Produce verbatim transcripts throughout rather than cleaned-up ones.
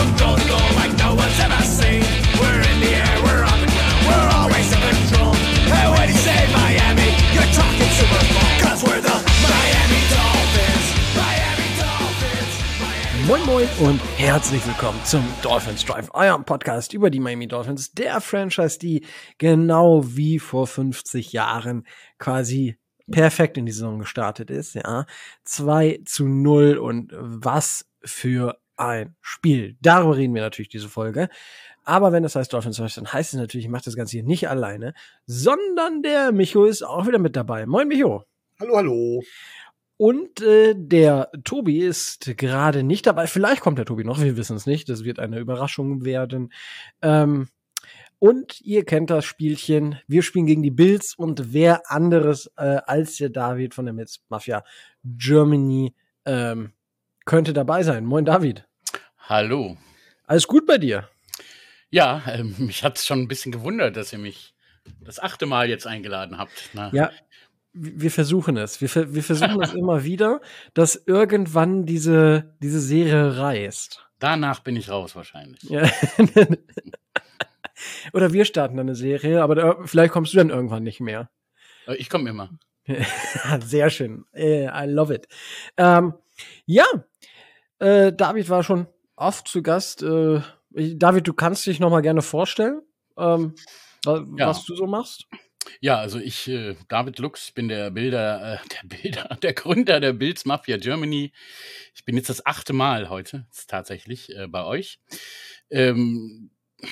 from goal to goal like no one's ever seen. We're in the air, we're on the ground, we're always in control. And when you say Miami, you're talking Super Bowl. Cause we're the Miami Dolphins, Miami Dolphins, Miami Moin Moin und herzlich willkommen zum Dolphins Drive, eurem Podcast über die Miami Dolphins, der Franchise, die genau wie vor fünfzig Jahren quasi perfekt in die Saison gestartet ist, ja. zwei zu null und was für ein Spiel. Darüber reden wir natürlich diese Folge. Aber wenn es heißt Dolphins Drive, dann heißt es natürlich, ich mache das Ganze hier nicht alleine, sondern der Micho ist auch wieder mit dabei. Moin Micho. Hallo, hallo. Und äh, der Tobi ist gerade nicht dabei. Vielleicht kommt der Tobi noch, wir wissen es nicht. Das wird eine Überraschung werden. Ähm, und ihr kennt das Spielchen. Wir spielen gegen die Bills und wer anderes äh, als der David von der Bills Mafia Germany ähm, könnte dabei sein. Moin David. Hallo. Alles gut bei dir? Ja, ähm, mich hat es schon ein bisschen gewundert, dass ihr mich das achte Mal jetzt eingeladen habt. Na, Ja. Wir versuchen es. Wir, ver- wir versuchen es immer wieder, dass irgendwann diese, diese Serie reißt. Danach bin ich raus wahrscheinlich. Ja. Oder wir starten dann eine Serie, aber da, vielleicht kommst du dann irgendwann nicht mehr. Äh, Ich komme immer. Sehr schön. Äh, I love it. Ähm, ja, äh, David war schon oft zu Gast. Äh, David, du kannst dich noch mal gerne vorstellen, ähm, wa- Ja. was du so machst. Ja, also ich, äh, David Lux, bin der Bilder, äh, der Bilder, der Gründer der Bills Mafia Germany. Ich bin jetzt das achte Mal heute jetzt tatsächlich äh, bei euch. Ähm,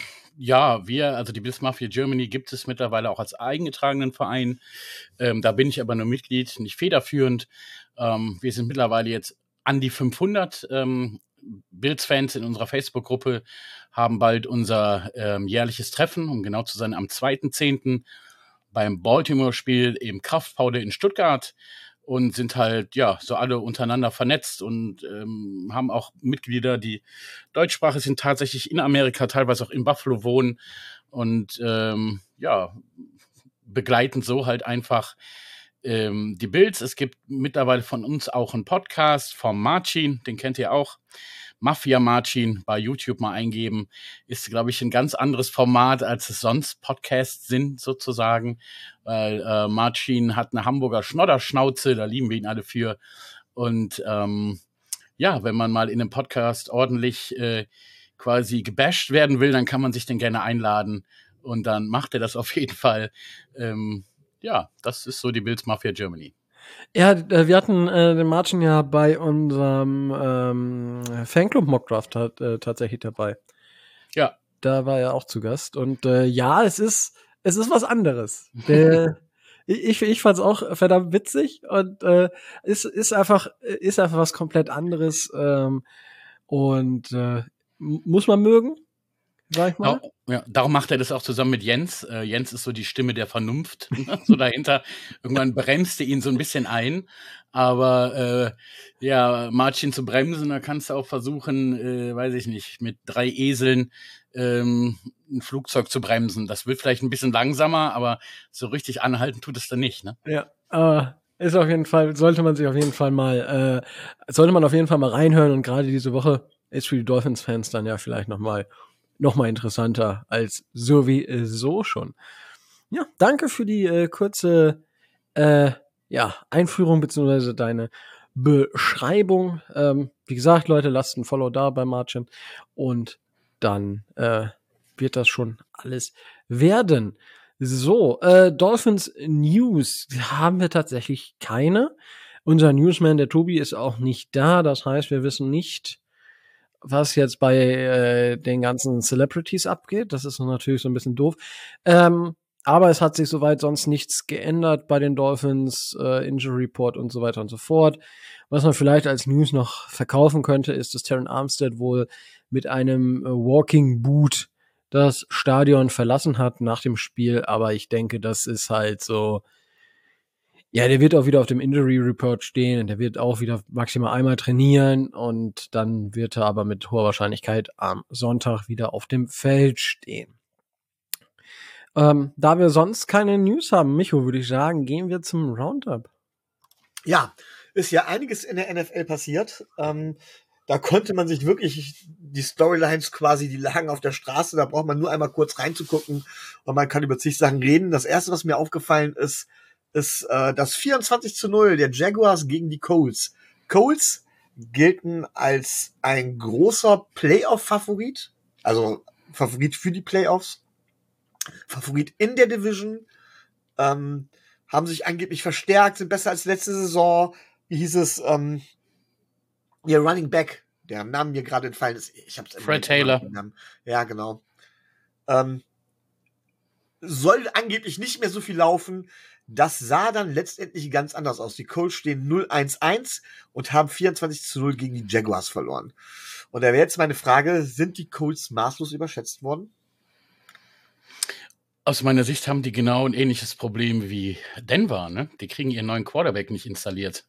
ja, wir, also die Bills Mafia Germany gibt es mittlerweile auch als eingetragenen Verein. Ähm, da bin ich aber nur Mitglied, nicht federführend. Ähm, wir sind mittlerweile jetzt an die fünfhundert ähm, Bills-Fans in unserer Facebook-Gruppe, haben bald unser ähm, jährliches Treffen, um genau zu sein, am zweiten zehnten beim Baltimore-Spiel im Kraftpaude in Stuttgart und sind halt, ja, so alle untereinander vernetzt und ähm, haben auch Mitglieder, die deutschsprachig sind, tatsächlich in Amerika, teilweise auch in Buffalo wohnen und ähm, ja, begleiten so halt einfach ähm, die Bills. Es gibt mittlerweile von uns auch einen Podcast vom Marcin, den kennt ihr auch. Mafia Marcin bei YouTube mal eingeben, ist, glaube ich, ein ganz anderes Format, als es sonst Podcasts sind, sozusagen. Weil äh, Marcin hat eine Hamburger Schnodderschnauze, da lieben wir ihn alle für. Und ähm, ja, wenn man mal in einem Podcast ordentlich äh, quasi gebasht werden will, dann kann man sich den gerne einladen. Und dann macht er das auf jeden Fall. Ähm, ja, das ist so die Bills Mafia Germany. Ja, äh, wir hatten äh, den Martin ja bei unserem ähm, Fanclub Mockdraft hat, äh, tatsächlich dabei. Ja, Da war er auch zu Gast. Und äh, ja, es ist, es ist was anderes. Der, ich ich fand es auch verdammt witzig und äh, ist, ist, einfach, ist einfach was komplett anderes. Ähm, und äh, m- muss man mögen, sag ich mal. Dau- ja, darum macht er das auch zusammen mit Jens. Äh, Jens ist so die Stimme der Vernunft, ne? So dahinter. Irgendwann bremst er ihn so ein bisschen ein. Aber äh, ja, Martin zu bremsen, da kannst du auch versuchen, äh, weiß ich nicht, mit drei Eseln ähm, ein Flugzeug zu bremsen. Das wird vielleicht ein bisschen langsamer, aber so richtig anhalten tut es dann nicht, ne? Ja, aber ist auf jeden Fall, sollte man sich auf jeden Fall mal, äh, sollte man auf jeden Fall mal reinhören und gerade diese Woche ist für die Dolphins-Fans dann ja vielleicht noch mal, noch mal interessanter als so wie äh, so schon. Ja, danke für die äh, kurze äh, ja, Einführung beziehungsweise deine Beschreibung. Ähm, wie gesagt, Leute, lasst ein Follow da bei Marcin und dann äh, wird das schon alles werden. So, äh, Dolphins News haben wir tatsächlich keine. Unser Newsman, der Tobi, ist auch nicht da. Das heißt, wir wissen nicht, was jetzt bei äh, den ganzen Celebrities abgeht. Das ist natürlich so ein bisschen doof. Ähm, aber es hat sich soweit sonst nichts geändert bei den Dolphins, äh, Injury Report und so weiter und so fort. Was man vielleicht als News noch verkaufen könnte, ist, dass Terron Armstead wohl mit einem äh, Walking Boot das Stadion verlassen hat nach dem Spiel. Aber ich denke, das ist halt so, ja, der wird auch wieder auf dem Injury Report stehen und der wird auch wieder maximal einmal trainieren und dann wird er aber mit hoher Wahrscheinlichkeit am Sonntag wieder auf dem Feld stehen. Ähm, da wir sonst keine News haben, Micho, würde ich sagen, gehen wir zum Roundup. Ja, ist ja einiges in der N F L passiert. Ähm, Da konnte man sich wirklich die Storylines quasi, die lagen auf der Straße, da braucht man nur einmal kurz reinzugucken und man kann über zig Sachen reden. Das erste, was mir aufgefallen ist, ist äh, das vierundzwanzig zu null der Jaguars gegen die Colts. Colts gelten als ein großer Playoff-Favorit, also Favorit für die Playoffs, Favorit in der Division, ähm, haben sich angeblich verstärkt, sind besser als letzte Saison. Wie hieß es, ähm, ihr Running Back, der Name mir gerade entfallen ist. Ich hab's Fred Taylor. Ja, genau. Ähm, soll angeblich nicht mehr so viel laufen. Das sah dann letztendlich ganz anders aus. Die Colts stehen null eins eins und haben vierundzwanzig zu null gegen die Jaguars verloren. Und da wäre jetzt meine Frage, sind die Colts maßlos überschätzt worden? Aus meiner Sicht haben die genau ein ähnliches Problem wie Denver, ne? Die kriegen ihren neuen Quarterback nicht installiert.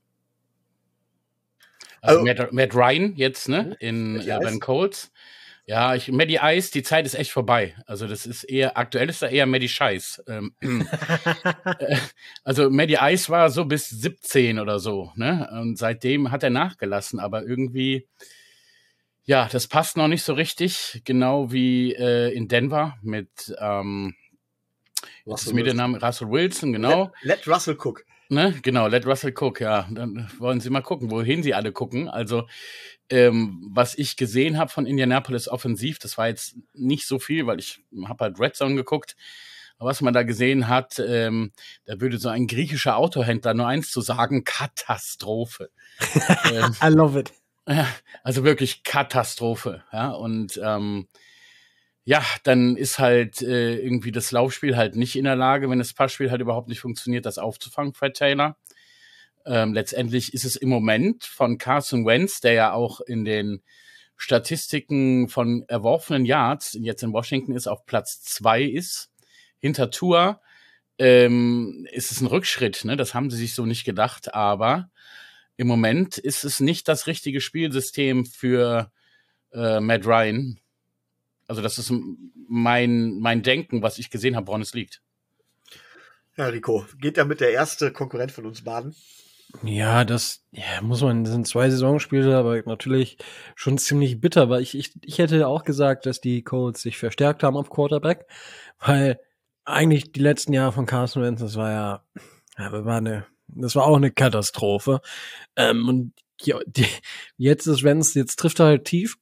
Also, also Matt, Matt Ryan jetzt, ne? In äh, bei den Colts. Ja, ich, Matty Ice, die Zeit ist echt vorbei. Also das ist eher, aktuell ist da eher Matty Scheiß. Ähm, äh, also Matty Ice war so bis siebzehn oder so, ne? Und seitdem hat er nachgelassen, aber irgendwie, ja, das passt noch nicht so richtig, genau wie äh, in Denver mit, ähm, was ist mir der Name? Russell Wilson, genau. Let, let Russell Cook. Ne? Genau, let Russell Cook, ja. Dann wollen Sie mal gucken, wohin sie alle gucken. Also, ähm, was ich gesehen habe von Indianapolis offensiv, das war jetzt nicht so viel, weil ich habe halt Red Zone geguckt. Aber was man da gesehen hat, ähm, da würde so ein griechischer Autohändler nur eins zu sagen, Katastrophe. ähm, I love it. Also wirklich Katastrophe. Ja, und ähm, ja, dann ist halt äh, irgendwie das Laufspiel halt nicht in der Lage, wenn das Passspiel halt überhaupt nicht funktioniert, das aufzufangen, Fred Taylor. Ähm, letztendlich ist es im Moment von Carson Wentz, der ja auch in den Statistiken von erworfenen Yards jetzt in Washington ist, auf Platz zwei ist, hinter Tua, ähm, ist es ein Rückschritt, ne? Das haben sie sich so nicht gedacht, aber im Moment ist es nicht das richtige Spielsystem für äh, Matt Ryan. Also das ist mein, mein Denken, was ich gesehen habe, woran es liegt. Ja, Rico, geht damit der erste Konkurrent von uns baden? Ja, das ja, muss man, das sind zwei Saisonspiele, aber natürlich schon ziemlich bitter, weil ich, ich, ich hätte auch gesagt, dass die Colts sich verstärkt haben auf Quarterback, weil eigentlich die letzten Jahre von Carson Wentz, das war ja, ja war eine, das war auch eine Katastrophe. Ähm, und ja, die, jetzt ist Wentz, jetzt trifft er halt tief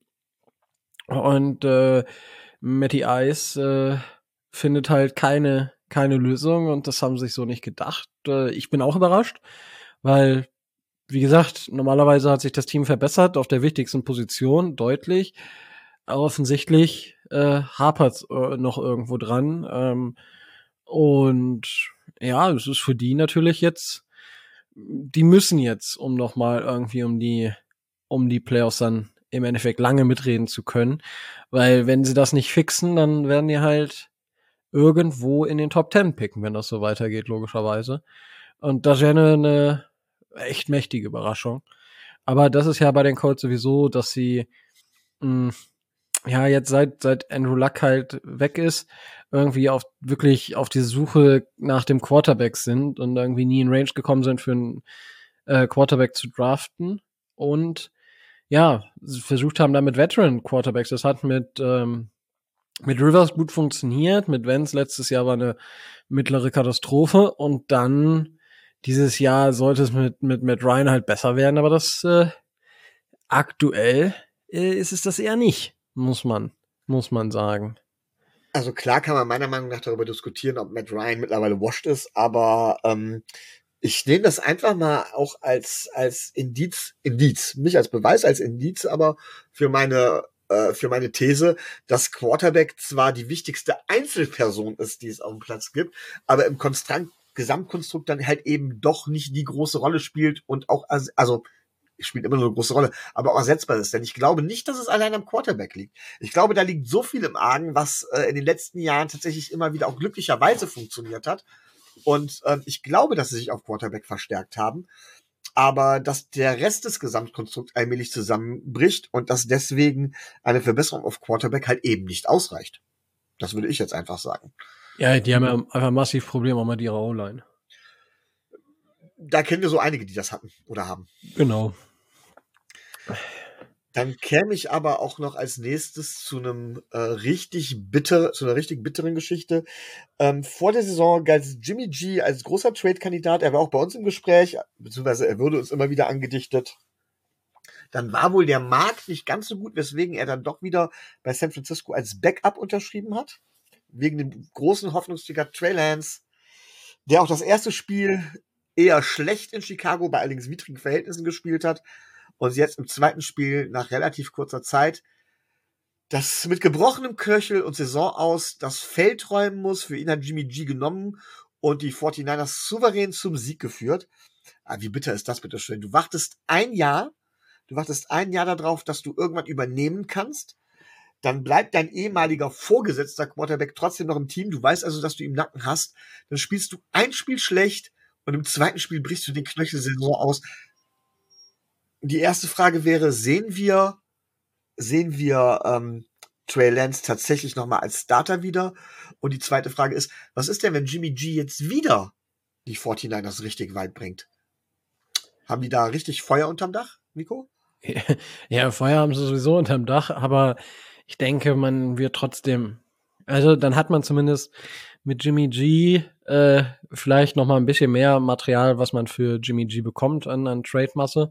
und äh, Matty Ice äh, findet halt keine, keine Lösung und das haben sie sich so nicht gedacht. Äh, ich bin auch überrascht. Weil, wie gesagt, normalerweise hat sich das Team verbessert auf der wichtigsten Position, deutlich. Aber offensichtlich äh, hapert es äh, noch irgendwo dran. Ähm, und ja, es ist für die natürlich jetzt, die müssen jetzt, um nochmal irgendwie um die, um die Playoffs dann im Endeffekt lange mitreden zu können. Weil wenn sie das nicht fixen, dann werden die halt irgendwo in den Top Ten picken, wenn das so weitergeht, logischerweise. Und das wäre eine, eine echt mächtige Überraschung. Aber das ist ja bei den Colts sowieso, dass sie mh, ja jetzt seit seit Andrew Luck halt weg ist, irgendwie auf wirklich auf die Suche nach dem Quarterback sind und irgendwie nie in Range gekommen sind für einen äh, Quarterback zu draften und ja, versucht haben da mit Veteran Quarterbacks. Das hat mit ähm, mit Rivers gut funktioniert, mit Wentz letztes Jahr war eine mittlere Katastrophe und dann dieses Jahr sollte es mit, mit, mit Ryan halt besser werden, aber das äh, aktuell äh, ist es das eher nicht, muss man, muss man sagen. Also klar kann man meiner Meinung nach darüber diskutieren, ob Matt Ryan mittlerweile washed ist, aber ähm, ich nehme das einfach mal auch als, als Indiz, Indiz, nicht als Beweis, als Indiz, aber für meine äh, für meine These, dass Quarterback zwar die wichtigste Einzelperson ist, die es auf dem Platz gibt, aber im Konstrukt Gesamtkonstrukt dann halt eben doch nicht die große Rolle spielt und auch, also spielt immer nur eine große Rolle, aber auch ersetzbar ist. Denn ich glaube nicht, dass es allein am Quarterback liegt. Ich glaube, da liegt so viel im Argen, was äh, in den letzten Jahren tatsächlich immer wieder auch glücklicherweise funktioniert hat. Und äh, ich glaube, dass sie sich auf Quarterback verstärkt haben, aber dass der Rest des Gesamtkonstrukts allmählich zusammenbricht und dass deswegen eine Verbesserung auf Quarterback halt eben nicht ausreicht. Das würde ich jetzt einfach sagen. Ja, die haben ja einfach massiv Probleme mit ihrer O-Line. Da kennen wir so einige, die das hatten oder haben. Genau. Dann käme ich aber auch noch als nächstes zu einem äh, richtig bitter, zu einer richtig bitteren Geschichte. Ähm, vor der Saison galt Jimmy G als großer Trade-Kandidat. Er war auch bei uns im Gespräch, beziehungsweise er würde uns immer wieder angedichtet. Dann war wohl der Markt nicht ganz so gut, weswegen er dann doch wieder bei San Francisco als Backup unterschrieben hat. Wegen dem großen Hoffnungsträger Trey Lance, der auch das erste Spiel eher schlecht in Chicago bei allerdings widrigen Verhältnissen gespielt hat und jetzt im zweiten Spiel nach relativ kurzer Zeit das mit gebrochenem Knöchel und Saison aus das Feld räumen muss. Für ihn hat Jimmy G genommen und die forty-niners souverän zum Sieg geführt. Aber wie bitter ist das bitte schön? Du wartest ein Jahr, du wartest ein Jahr darauf, dass du irgendwann übernehmen kannst. Dann bleibt dein ehemaliger vorgesetzter Quarterback trotzdem noch im Team. Du weißt also, dass du ihn im Nacken hast. Dann spielst du ein Spiel schlecht und im zweiten Spiel brichst du den Knöchelsaison aus. Die erste Frage wäre, sehen wir, sehen wir ähm, Trey Lance tatsächlich nochmal als Starter wieder? Und die zweite Frage ist, was ist denn, wenn Jimmy G jetzt wieder die forty-niners richtig weit bringt? Haben die da richtig Feuer unterm Dach, Nico? Ja, Feuer haben sie sowieso unterm Dach, aber ich denke, man wird trotzdem, also dann hat man zumindest mit Jimmy G äh, vielleicht noch mal ein bisschen mehr Material, was man für Jimmy G bekommt an, an Trade-Masse.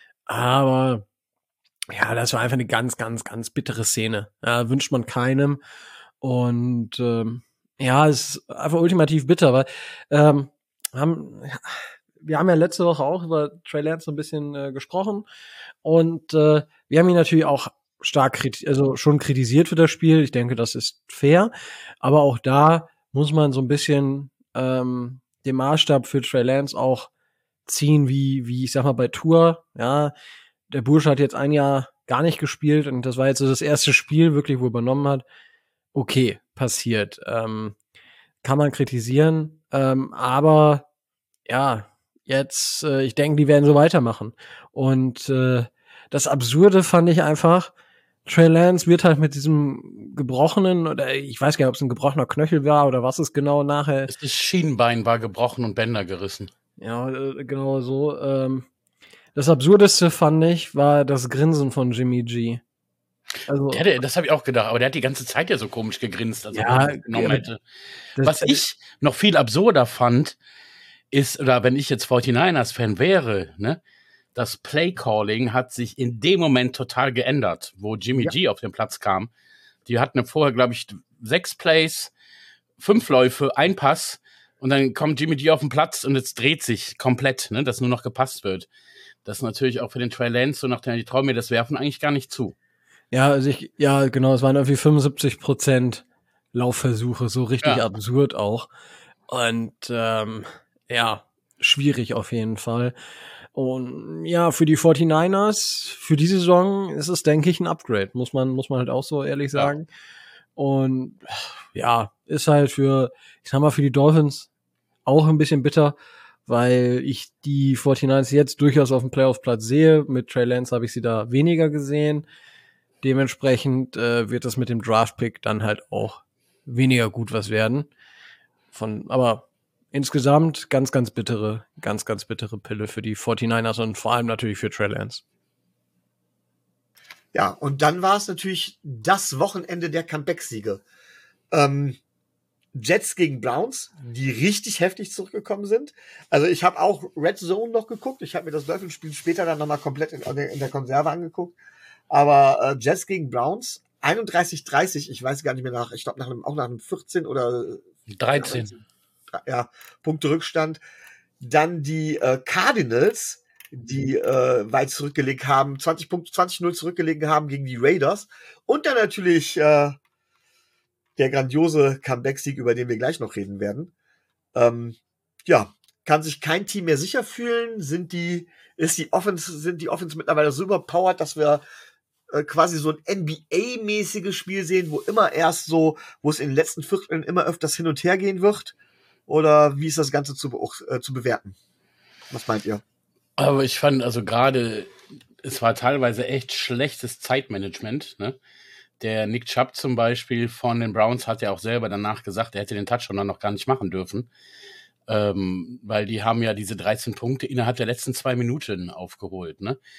Aber ja, das war einfach eine ganz, ganz, ganz bittere Szene. Ja, wünscht man keinem. Und ähm, ja, es ist einfach ultimativ bitter, weil ähm, haben, wir haben ja letzte Woche auch über Trey Lance so ein bisschen äh, gesprochen. Und äh, wir haben ihn natürlich auch stark kriti- also schon kritisiert für das Spiel. Ich denke, das ist fair. Aber auch da muss man so ein bisschen ähm, den Maßstab für Trey Lance auch ziehen, wie, wie ich sag mal, bei Tour. Ja, der Bursche hat jetzt ein Jahr gar nicht gespielt und das war jetzt so das erste Spiel, wirklich, wo er übernommen hat. Okay, passiert. Ähm, kann man kritisieren. Ähm, aber ja, jetzt, äh, ich denke, die werden so weitermachen. Und äh, das Absurde fand ich einfach, Trey Lance wird halt mit diesem gebrochenen, oder ich weiß gar nicht, ob es ein gebrochener Knöchel war oder was es genau nachher. Das Schienbein war gebrochen und Bänder gerissen. Ja, äh, genau so. Ähm, das Absurdeste fand ich, war das Grinsen von Jimmy G. Also, Der, der, das habe ich auch gedacht, aber der hat die ganze Zeit ja so komisch gegrinst, als Ja, er das genommen ja, hätte. das- Was ich noch viel absurder fand, ist, oder wenn ich jetzt forty-niners-Fan wäre, ne, das Play-Calling hat sich in dem Moment total geändert, wo Jimmy Ja. G auf den Platz kam. Die hatten vorher, glaube ich, sechs Plays, fünf Läufe, ein Pass und dann kommt Jimmy G auf den Platz und es dreht sich komplett, ne, dass nur noch gepasst wird. Das ist natürlich auch für den Trey Lance so nach der, die trauen mir das Werfen eigentlich gar nicht zu. Ja, also ich, ja, genau, es waren irgendwie fünfundsiebzig Prozent Laufversuche, so richtig Ja. absurd auch. Und ähm, ja, schwierig auf jeden Fall. Und ja, für die forty-niners, für die Saison ist es, denke ich, ein Upgrade, muss man, muss man halt auch so ehrlich sagen. Und ja, ist halt für, ich sag mal, für die Dolphins auch ein bisschen bitter, weil ich die forty-niners jetzt durchaus auf dem Playoff-Platz sehe. Mit Trey Lance habe ich sie da weniger gesehen. Dementsprechend äh, wird das mit dem Draft-Pick dann halt auch weniger gut was werden. Von, aber insgesamt ganz, ganz bittere, ganz, ganz bittere Pille für die forty-niners und vor allem natürlich für Trey Lance. Ja, und dann war es natürlich das Wochenende der Comeback-Siege. Ähm, Jets gegen Browns, die richtig heftig zurückgekommen sind. Also ich habe auch Red Zone noch geguckt. Ich habe mir das Dolphins-Spiel später dann nochmal komplett in, in der Konserve angeguckt. Aber äh, Jets gegen Browns, einunddreißig dreißig, ich weiß gar nicht mehr nach, ich glaube nach einem, auch nach einem vierzehn oder dreizehn. Ja, Punkte Rückstand. Dann die äh, Cardinals, die äh, weit zurückgelegt haben, zwanzig Punkte, zwanzig null zurückgelegt haben gegen die Raiders. Und dann natürlich äh, der grandiose Comeback-Sieg, über den wir gleich noch reden werden. Ähm, ja, kann sich kein Team mehr sicher fühlen. Sind die, ist die Offense, sind die Offense mittlerweile so überpowered, dass wir äh, quasi so ein N B A-mäßiges Spiel sehen, wo immer erst so, wo es in den letzten Vierteln immer öfters hin und her gehen wird? Oder wie ist das Ganze zu, äh, zu bewerten? Was meint ihr? Aber ich fand, also gerade, es war teilweise echt schlechtes Zeitmanagement, ne? Der Nick Chubb zum Beispiel von den Browns hat ja auch selber danach gesagt, er hätte den Touchdown dann noch gar nicht machen dürfen. Ähm, weil die haben ja diese dreizehn Punkte innerhalb der letzten zwei Minuten aufgeholt, ne?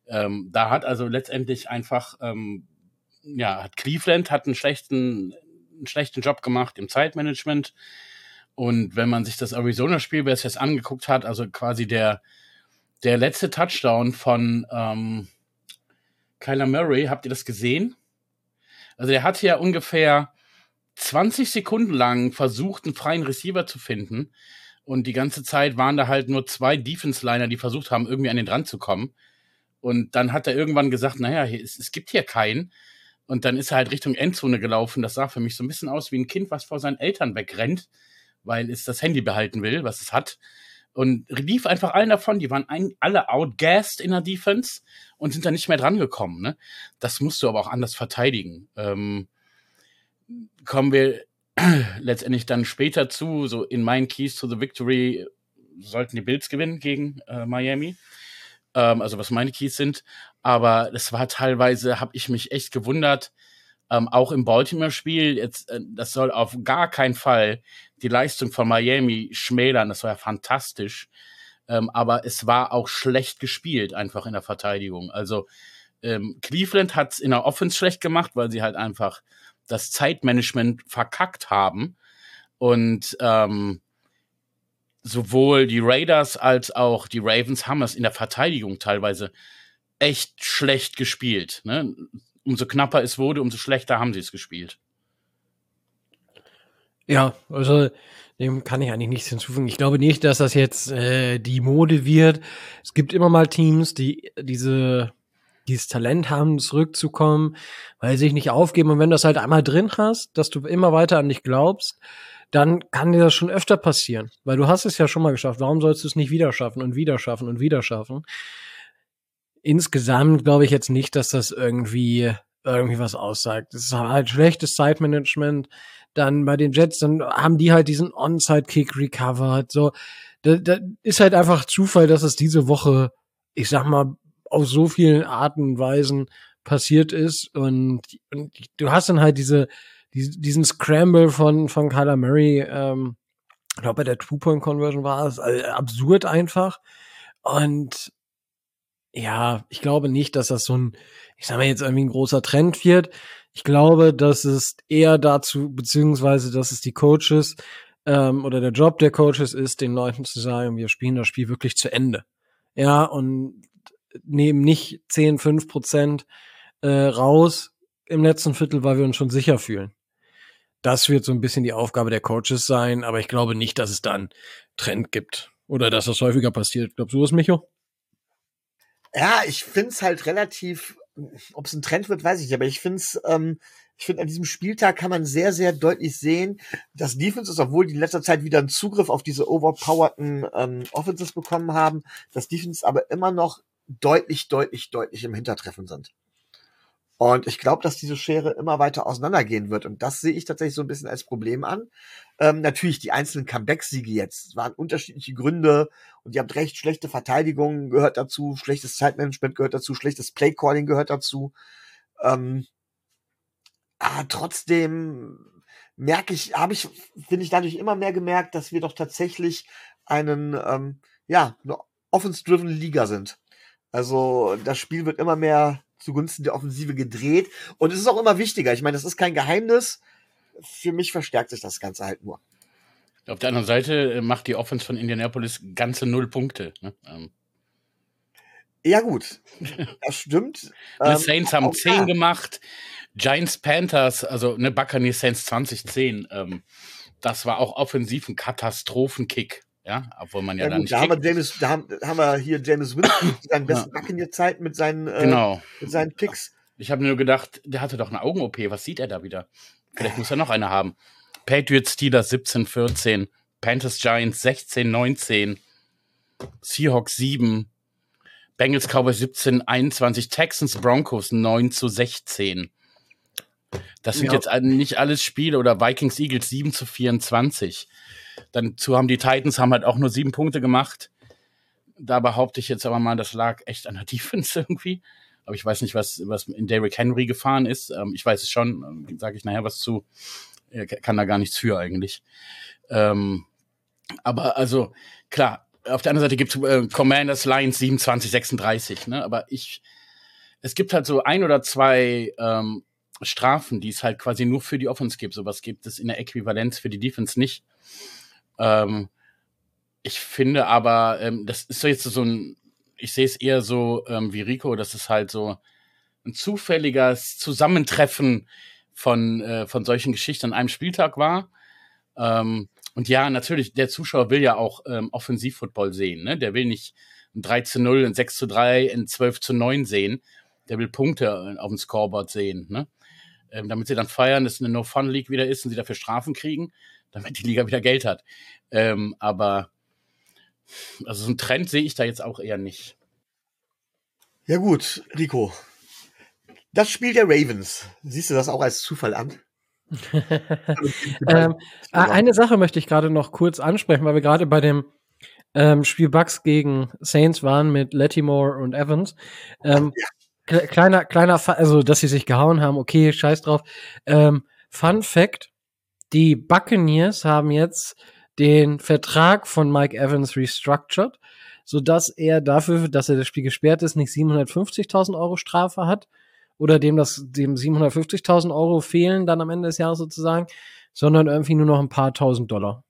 Ähm, da hat also letztendlich einfach, ähm, ja, hat Cleveland hat einen schlechten, einen schlechten Job gemacht im Zeitmanagement. Und wenn man sich das Arizona-Spiel, wer es jetzt angeguckt hat, also quasi der, der letzte Touchdown von ähm, Kyler Murray, habt ihr das gesehen? Also der hat ja ungefähr zwanzig Sekunden lang versucht, einen freien Receiver zu finden. Und die ganze Zeit waren da halt nur zwei Defense-Liner, die versucht haben, irgendwie an den dran zu kommen. Und dann hat er irgendwann gesagt, naja, hier, es, es gibt hier keinen. Und dann ist er halt Richtung Endzone gelaufen. Das sah für mich so ein bisschen aus wie ein Kind, was vor seinen Eltern wegrennt, weil es das Handy behalten will, was es hat. Und lief einfach allen davon. Die waren ein, alle outgassed in der Defense und sind dann nicht mehr dran gekommen. Ne? Das musst du aber auch anders verteidigen. Ähm, kommen wir letztendlich dann später zu, so in meinen Keys to the Victory sollten die Bills gewinnen gegen äh, Miami. Ähm, also was meine Keys sind. Aber es war teilweise, habe ich mich echt gewundert, ähm, auch im Baltimore-Spiel, jetzt, äh, das soll auf gar keinen Fall die Leistung von Miami schmälern, das war ja fantastisch. Ähm, aber es war auch schlecht gespielt, einfach in der Verteidigung. Also ähm, Cleveland hat es in der Offense schlecht gemacht, weil sie halt einfach das Zeitmanagement verkackt haben. Und ähm, sowohl die Raiders als auch die Ravens haben es in der Verteidigung teilweise echt schlecht gespielt. Ne? Umso knapper es wurde, umso schlechter haben sie es gespielt. Ja, also dem kann ich eigentlich nichts hinzufügen. Ich glaube nicht, dass das jetzt äh, die Mode wird. Es gibt immer mal Teams, die diese dieses Talent haben, zurückzukommen, weil sie sich nicht aufgeben. Und wenn du das halt einmal drin hast, dass du immer weiter an dich glaubst, dann kann dir das schon öfter passieren. Weil du hast es ja schon mal geschafft. Warum sollst du es nicht wieder schaffen und wieder schaffen und wieder schaffen? Insgesamt glaube ich jetzt nicht, dass das irgendwie irgendwie was aussagt. Das ist halt schlechtes Zeitmanagement. Dann bei den Jets, dann haben die halt diesen Onside-Kick recovered. So, da, da ist halt einfach Zufall, dass es diese Woche, ich sag mal, auf so vielen Arten und Weisen passiert ist. Und, und du hast dann halt diese, die, diesen Scramble von, von Kyler Murray, ähm, ich glaube, bei der Two-Point-Conversion war es also absurd einfach. Und ja, ich glaube nicht, dass das so ein, ich sag mal jetzt irgendwie ein großer Trend wird. Ich glaube, dass es eher dazu, beziehungsweise, dass es die Coaches ähm, oder der Job der Coaches ist, den Leuten zu sagen, wir spielen das Spiel wirklich zu Ende. Ja, und nehmen nicht zehn, fünf Prozent äh, raus im letzten Viertel, weil wir uns schon sicher fühlen. Das wird so ein bisschen die Aufgabe der Coaches sein, aber ich glaube nicht, dass es da einen Trend gibt oder dass das häufiger passiert. Glaubst du das, Micho? Ja, ich find's halt relativ, ob es ein Trend wird, weiß ich nicht, aber ich find's, ähm, ich finde, an diesem Spieltag kann man sehr, sehr deutlich sehen, dass Defenses, obwohl die in letzter Zeit wieder einen Zugriff auf diese overpowerten ähm, Offenses bekommen haben, dass Defenses aber immer noch deutlich, deutlich, deutlich im Hintertreffen sind. Und ich glaube, dass diese Schere immer weiter auseinandergehen wird. Und das sehe ich tatsächlich so ein bisschen als Problem an. Ähm, natürlich, die einzelnen Comeback-Siege jetzt waren unterschiedliche Gründe. Und ihr habt recht, schlechte Verteidigung gehört dazu, schlechtes Zeitmanagement gehört dazu, schlechtes Playcalling gehört dazu. Ähm, aber trotzdem merke ich, habe ich, finde ich dadurch immer mehr gemerkt, dass wir doch tatsächlich einen, ähm, ja, eine offense-driven Liga sind. Also das Spiel wird immer mehr zugunsten der Offensive gedreht. Und es ist auch immer wichtiger. Ich meine, das ist kein Geheimnis. Für mich verstärkt sich das Ganze halt nur. Auf der anderen Seite macht die Offense von Indianapolis ganze null Punkte. Ne? Ähm. Ja gut, das stimmt. Die ähm, Saints haben auch zehn da. gemacht. Giants, Panthers, also ne, Buccaneers Saints zwanzig zehn. Ähm, das war auch offensiv ein Katastrophenkick. Ja, obwohl man ja, Ja da gut, nicht da haben, wir kickt. James, da, haben, da haben wir hier James Winston zu seinen besten Buccaneer-Zeiten mit seinen, äh, Genau. mit seinen Picks. Ich habe nur gedacht, der hatte doch eine Augen-O P. Was sieht er da wieder? Vielleicht muss er noch eine haben. Patriots, Steelers siebzehn vierzehn. Panthers, Giants sechzehn neunzehn. Seahawks sieben. Bengals, Cowboys siebzehn einundzwanzig. Texans, Broncos neun zu sechzehn. Das sind Ja. jetzt nicht alles Spiele. Oder Vikings, Eagles sieben zu vierundzwanzig. Dazu haben die Titans haben halt auch nur sieben Punkte gemacht. Da behaupte ich jetzt aber mal, das lag echt an der Defense irgendwie. Aber ich weiß nicht, was, was in Derrick Henry gefahren ist. Ähm, ich weiß es schon, ähm, sage ich nachher was zu. Er kann da gar nichts für eigentlich. Ähm, aber also, klar, auf der anderen Seite gibt es äh, Commanders Lions siebenundzwanzig sechsunddreißig, ne? Aber ich, es gibt halt so ein oder zwei ähm, Strafen, die es halt quasi nur für die Offense gibt. Sowas gibt es in der Äquivalenz für die Defense nicht. Ähm, ich finde aber, ähm, das ist so jetzt so ein, ich sehe es eher so ähm, wie Rico, das ist halt so ein zufälliges Zusammentreffen von, äh, von solchen Geschichten an einem Spieltag war. Ähm, und ja, natürlich, der Zuschauer will ja auch ähm, Offensiv-Football sehen. Ne? Der will nicht ein drei zu null, ein sechs zu drei, ein zwölf zu neun sehen. Der will Punkte auf dem Scoreboard sehen. Ne? Ähm, damit sie dann feiern, dass es eine No-Fun-League wieder ist und sie dafür Strafen kriegen, damit die Liga wieder Geld hat. Ähm, aber also so einen Trend sehe ich da jetzt auch eher nicht. Ja gut, Rico. Das Spiel der Ravens, siehst du das auch als Zufall an? ähm, eine Sache möchte ich gerade noch kurz ansprechen, weil wir gerade bei dem ähm, Spiel Bucks gegen Saints waren mit Lattimore und Evans. Ähm, ja. kle- kleiner, kleiner, Fa- also dass sie sich gehauen haben, okay, scheiß drauf. Ähm, Fun Fact: Die Buccaneers haben jetzt den Vertrag von Mike Evans restructured, sodass er dafür, dass er das Spiel gesperrt ist, nicht siebenhundertfünfzigtausend Euro Strafe hat oder dem das dem siebenhundertfünfzigtausend Euro fehlen dann am Ende des Jahres sozusagen, sondern irgendwie nur noch ein paar tausend Dollar.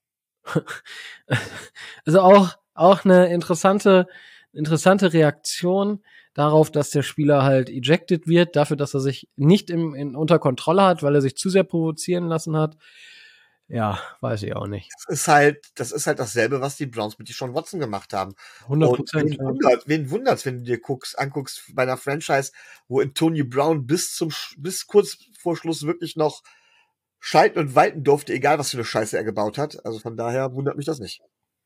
Also auch auch eine interessante interessante Reaktion darauf, dass der Spieler halt ejected wird, dafür, dass er sich nicht im, in, unter Kontrolle hat, weil er sich zu sehr provozieren lassen hat. Ja, weiß ich auch nicht. Das ist halt, das ist halt dasselbe, was die Browns mit Deshaun Watson gemacht haben. hundert Prozent. Wen wundert, wen wundert's, wenn du dir guckst, anguckst bei einer Franchise, wo Antonio Brown bis zum, bis kurz vor Schluss wirklich noch schalten und walten durfte, egal was für eine Scheiße er gebaut hat. Also von daher wundert mich das nicht.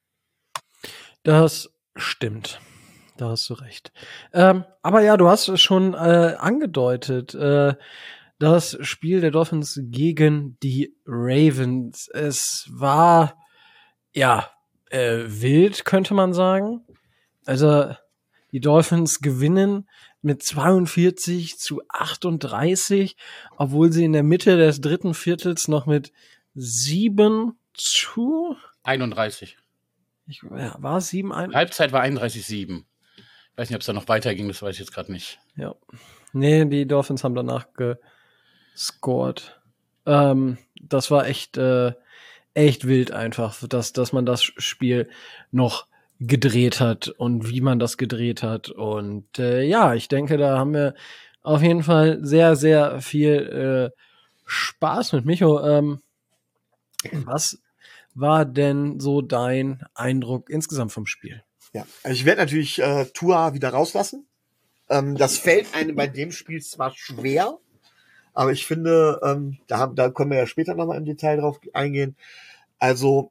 Das stimmt. Da hast du recht. Ähm, aber ja, du hast es schon äh, angedeutet. Äh, das Spiel der Dolphins gegen die Ravens. Es war, ja, äh, wild, könnte man sagen. Also, die Dolphins gewinnen mit zweiundvierzig zu achtunddreißig, obwohl sie in der Mitte des dritten Viertels noch mit sieben zu einunddreißig. Ich, ja, war es sieben? Ein- Halbzeit war einunddreißig sieben. Ich weiß nicht, ob es da noch weiterging, das weiß ich jetzt gerade nicht. Ja. Nee, die Dolphins haben danach gescored. Ähm, das war echt, äh, echt wild einfach, dass, dass man das Spiel noch gedreht hat und wie man das gedreht hat. Und äh, ja, ich denke, da haben wir auf jeden Fall sehr, sehr viel äh, Spaß mit. Micho, ähm, was war denn so dein Eindruck insgesamt vom Spiel? Ja, also ich werde natürlich äh, Tua wieder rauslassen. Ähm, das fällt einem bei dem Spiel zwar schwer, aber ich finde, ähm, da, haben, da können wir ja später nochmal im Detail drauf eingehen. Also,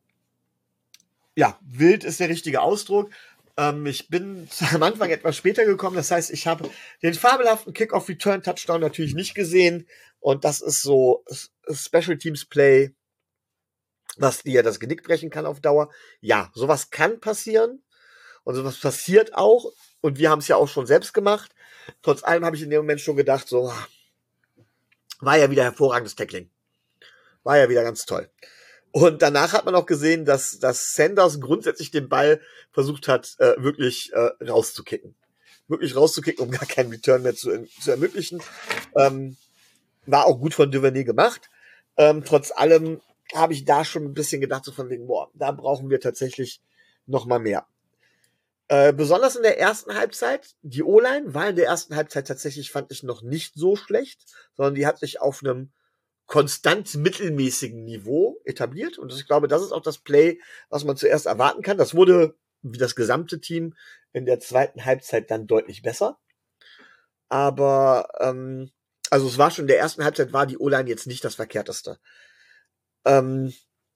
ja, wild ist der richtige Ausdruck. Ähm, ich bin am Anfang etwas später gekommen, das heißt, ich habe den fabelhaften Kick-Off-Return-Touchdown natürlich nicht gesehen und das ist so Special Teams Play, was dir das Genick brechen kann auf Dauer. Ja, sowas kann passieren. Und sowas passiert auch. Und wir haben es ja auch schon selbst gemacht. Trotz allem habe ich in dem Moment schon gedacht, so, war ja wieder hervorragendes Tackling. War ja wieder ganz toll. Und danach hat man auch gesehen, dass, dass Sanders grundsätzlich den Ball versucht hat, äh, wirklich äh, rauszukicken. Wirklich rauszukicken, um gar keinen Return mehr zu, zu ermöglichen. Ähm, war auch gut von Duvernay gemacht. Ähm, trotz allem habe ich da schon ein bisschen gedacht, so von wegen, boah, da brauchen wir tatsächlich noch mal mehr. Äh, besonders in der ersten Halbzeit, die O-Line war in der ersten Halbzeit tatsächlich, fand ich, noch nicht so schlecht, sondern die hat sich auf einem konstant mittelmäßigen Niveau etabliert und ich glaube, das ist auch das Play, was man zuerst erwarten kann. Das wurde, wie das gesamte Team, in der zweiten Halbzeit dann deutlich besser. Aber, ähm, also es war schon in der ersten Halbzeit, war die O-Line jetzt nicht das Verkehrteste. Ähm,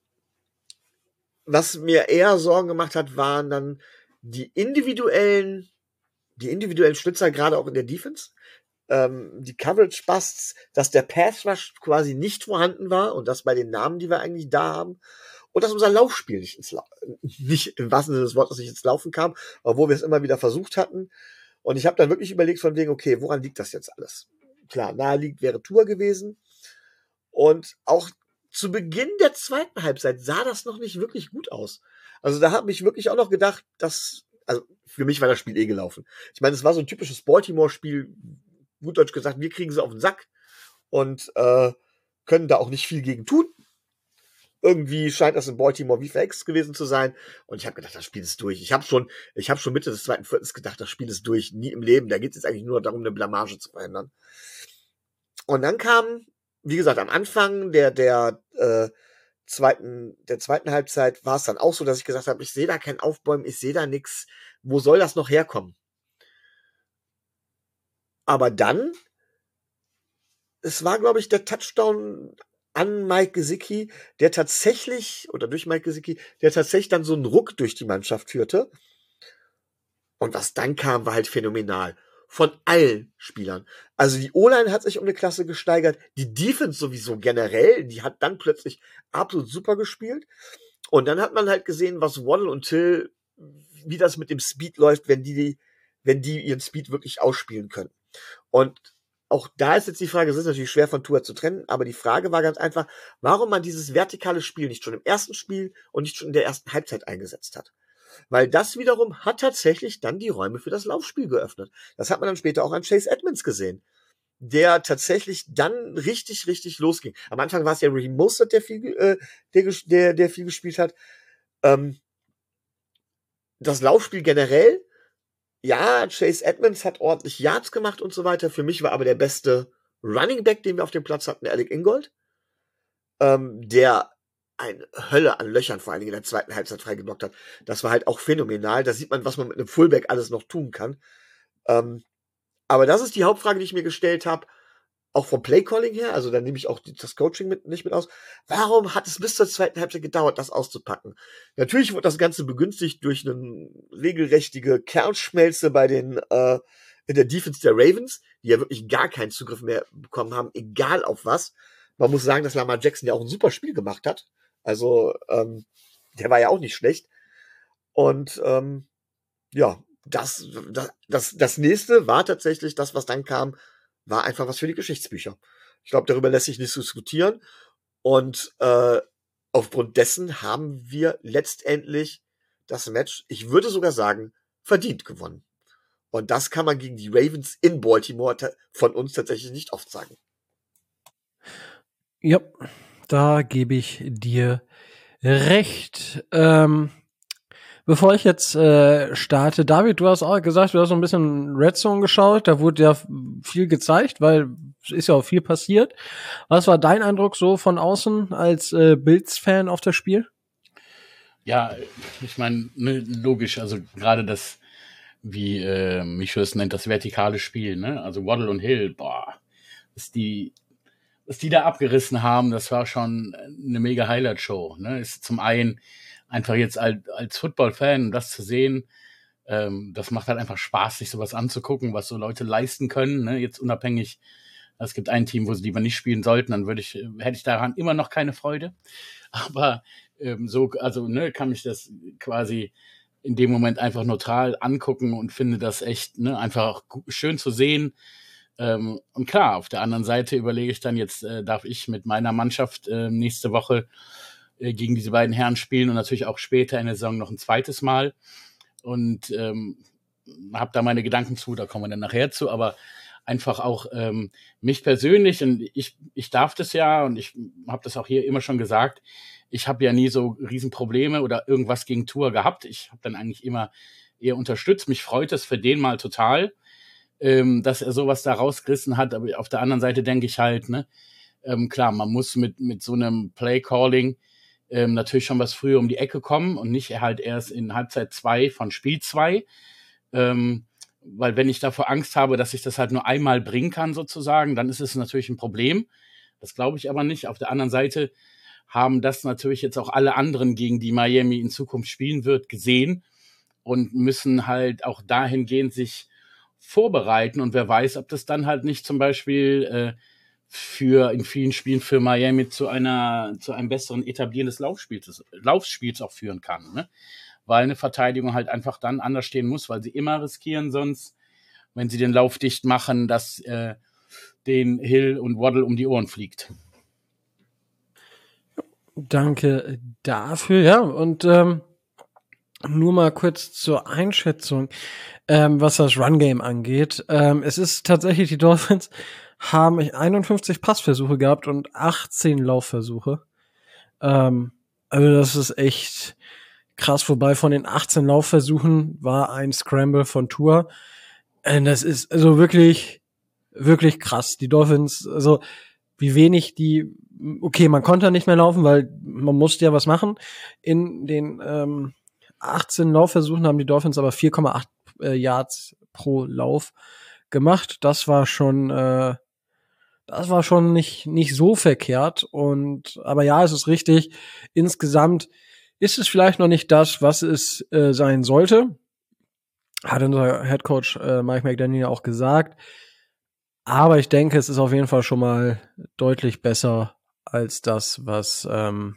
was mir eher Sorgen gemacht hat, waren dann die individuellen, die individuellen Schlitzer, gerade auch in der Defense, ähm, die Coverage-Busts, dass der Pass-Rush quasi nicht vorhanden war und das bei den Namen, die wir eigentlich da haben, und dass unser Laufspiel nicht ins La- nicht im wahrsten Sinne des Wortes nicht ins Laufen kam, obwohl wir es immer wieder versucht hatten. Und ich habe dann wirklich überlegt von wegen, okay, woran liegt das jetzt alles? Klar, naheliegend wäre Tour gewesen. Und auch zu Beginn der zweiten Halbzeit sah das noch nicht wirklich gut aus. Also da habe ich wirklich auch noch gedacht, dass, also für mich war das Spiel eh gelaufen. Ich meine, es war so ein typisches Baltimore-Spiel, gut deutsch gesagt, wir kriegen sie auf den Sack und äh, können da auch nicht viel gegen tun. Irgendwie scheint das in Baltimore wie verhext gewesen zu sein. Und ich habe gedacht, das Spiel ist durch. Ich habe schon, ich habe schon Mitte des zweiten Viertels gedacht, das Spiel ist durch. Nie im Leben. Da geht es jetzt eigentlich nur darum, eine Blamage zu verhindern. Und dann kam, wie gesagt, am Anfang der der äh, zweiten der zweiten Halbzeit war es dann auch so, dass ich gesagt habe, ich sehe da kein Aufbäumen, ich sehe da nichts. Wo soll das noch herkommen? Aber dann, es war, glaube ich, der Touchdown an Mike Gesicki, der tatsächlich, oder durch Mike Gesicki, der tatsächlich dann so einen Ruck durch die Mannschaft führte. Und was dann kam, war halt phänomenal. Von allen Spielern. Also die O-Line hat sich um eine Klasse gesteigert, die Defense sowieso generell, die hat dann plötzlich absolut super gespielt. Und dann hat man halt gesehen, was Waddle und Till, wie das mit dem Speed läuft, wenn die, wenn die ihren Speed wirklich ausspielen können. Und auch da ist jetzt die Frage, es ist natürlich schwer von Tua zu trennen, aber die Frage war ganz einfach, warum man dieses vertikale Spiel nicht schon im ersten Spiel und nicht schon in der ersten Halbzeit eingesetzt hat. Weil das wiederum hat tatsächlich dann die Räume für das Laufspiel geöffnet. Das hat man dann später auch an Chase Edmonds gesehen, der tatsächlich dann richtig, richtig losging. Am Anfang war es ja Raheem Mostert, der viel, äh, der, der, der viel gespielt hat. Ähm, das Laufspiel generell, ja, Chase Edmonds hat ordentlich Yards gemacht und so weiter. Für mich war aber der beste Running Back, den wir auf dem Platz hatten, Alec Ingold, ähm, der eine Hölle an Löchern vor allen Dingen in der zweiten Halbzeit freigeblockt hat. Das war halt auch phänomenal. Da sieht man, was man mit einem Fullback alles noch tun kann. Ähm, aber das ist die Hauptfrage, die ich mir gestellt habe, auch vom Playcalling her, also da nehme ich auch das Coaching mit, nicht mit aus. Warum hat es bis zur zweiten Halbzeit gedauert, das auszupacken? Natürlich wurde das Ganze begünstigt durch eine regelrechtige Kernschmelze bei den äh, in der Defense der Ravens, die ja wirklich gar keinen Zugriff mehr bekommen haben, egal auf was. Man muss sagen, dass Lamar Jackson ja auch ein super Spiel gemacht hat. Also, ähm, der war ja auch nicht schlecht. Und ähm, ja, das, das, das, das nächste war tatsächlich das, was dann kam, war einfach was für die Geschichtsbücher. Ich glaube, darüber lässt sich nicht diskutieren. Und äh, aufgrund dessen haben wir letztendlich das Match, ich würde sogar sagen, verdient gewonnen. Und das kann man gegen die Ravens in Baltimore ta- von uns tatsächlich nicht oft sagen. Ja, da gebe ich dir recht. Ähm, bevor ich jetzt äh, starte, David, du hast auch gesagt, du hast so ein bisschen Red Zone geschaut, da wurde ja viel gezeigt, weil es ist ja auch viel passiert. Was war dein Eindruck so von außen als äh, Bills-Fan auf das Spiel? Ja, ich meine, ne, logisch, also gerade das, wie äh, Micho es nennt, das vertikale Spiel, ne? Also Waddle und Hill, boah, ist die was die da abgerissen haben, das war schon eine mega Highlight-Show. Ne? Ist zum einen einfach jetzt als, als Football-Fan, das zu sehen, ähm, das macht halt einfach Spaß, sich sowas anzugucken, was so Leute leisten können. Ne? Jetzt unabhängig, es gibt ein Team, wo sie lieber nicht spielen sollten, dann würde ich, hätte ich daran immer noch keine Freude. Aber ähm, so, also ne, kann mich das quasi in dem Moment einfach neutral angucken und finde das echt ne, einfach schön zu sehen. Ähm, und klar, auf der anderen Seite überlege ich dann, jetzt äh, darf ich mit meiner Mannschaft äh, nächste Woche äh, gegen diese beiden Herren spielen und natürlich auch später in der Saison noch ein zweites Mal. Und ähm, habe da meine Gedanken zu, da kommen wir dann nachher zu, aber einfach auch ähm, mich persönlich, und ich, ich darf das ja, und ich habe das auch hier immer schon gesagt, ich habe ja nie so Riesenprobleme oder irgendwas gegen Tua gehabt. Ich habe dann eigentlich immer eher unterstützt. Mich freut es für den mal total, Ähm, dass er sowas da rausgerissen hat, aber auf der anderen Seite denke ich halt, ne, ähm, klar, man muss mit, mit so einem Play-Calling ähm, natürlich schon was früher um die Ecke kommen und nicht halt erst in Halbzeit zwei von Spiel zwei, ähm, weil wenn ich davor Angst habe, dass ich das halt nur einmal bringen kann sozusagen, dann ist es natürlich ein Problem. Das glaube ich aber nicht. Auf der anderen Seite haben das natürlich jetzt auch alle anderen, gegen die Miami in Zukunft spielen wird, gesehen und müssen halt auch dahingehend sich vorbereiten und wer weiß, ob das dann halt nicht zum Beispiel äh, für in vielen Spielen für Miami zu einer zu einem besseren Etablieren des Laufspiels, Laufspiels auch führen kann, ne? Weil eine Verteidigung halt einfach dann anders stehen muss, weil sie immer riskieren sonst, wenn sie den Lauf dicht machen, dass äh, den Hill und Waddle um die Ohren fliegt. Danke dafür, ja. Und ähm, nur mal kurz zur Einschätzung, ähm, was das Run-Game angeht. Ähm, es ist tatsächlich, die Dolphins haben einundfünfzig Passversuche gehabt und achtzehn Laufversuche. Ähm, also das ist echt krass. Wobei von den achtzehn Laufversuchen war ein Scramble von Tua. Äh, das ist also wirklich, wirklich krass. Die Dolphins, also wie wenig die, okay, man konnte nicht mehr laufen, weil man musste ja was machen. In den ähm, achtzehn Laufversuchen haben die Dolphins aber vier Komma acht äh, Yards pro Lauf gemacht. Das war schon, äh, das war schon nicht nicht so verkehrt. Und aber ja, es ist richtig. Insgesamt ist es vielleicht noch nicht das, was es äh, sein sollte. Hat unser Headcoach äh, Mike McDaniel auch gesagt. Aber ich denke, es ist auf jeden Fall schon mal deutlich besser als das, was ähm,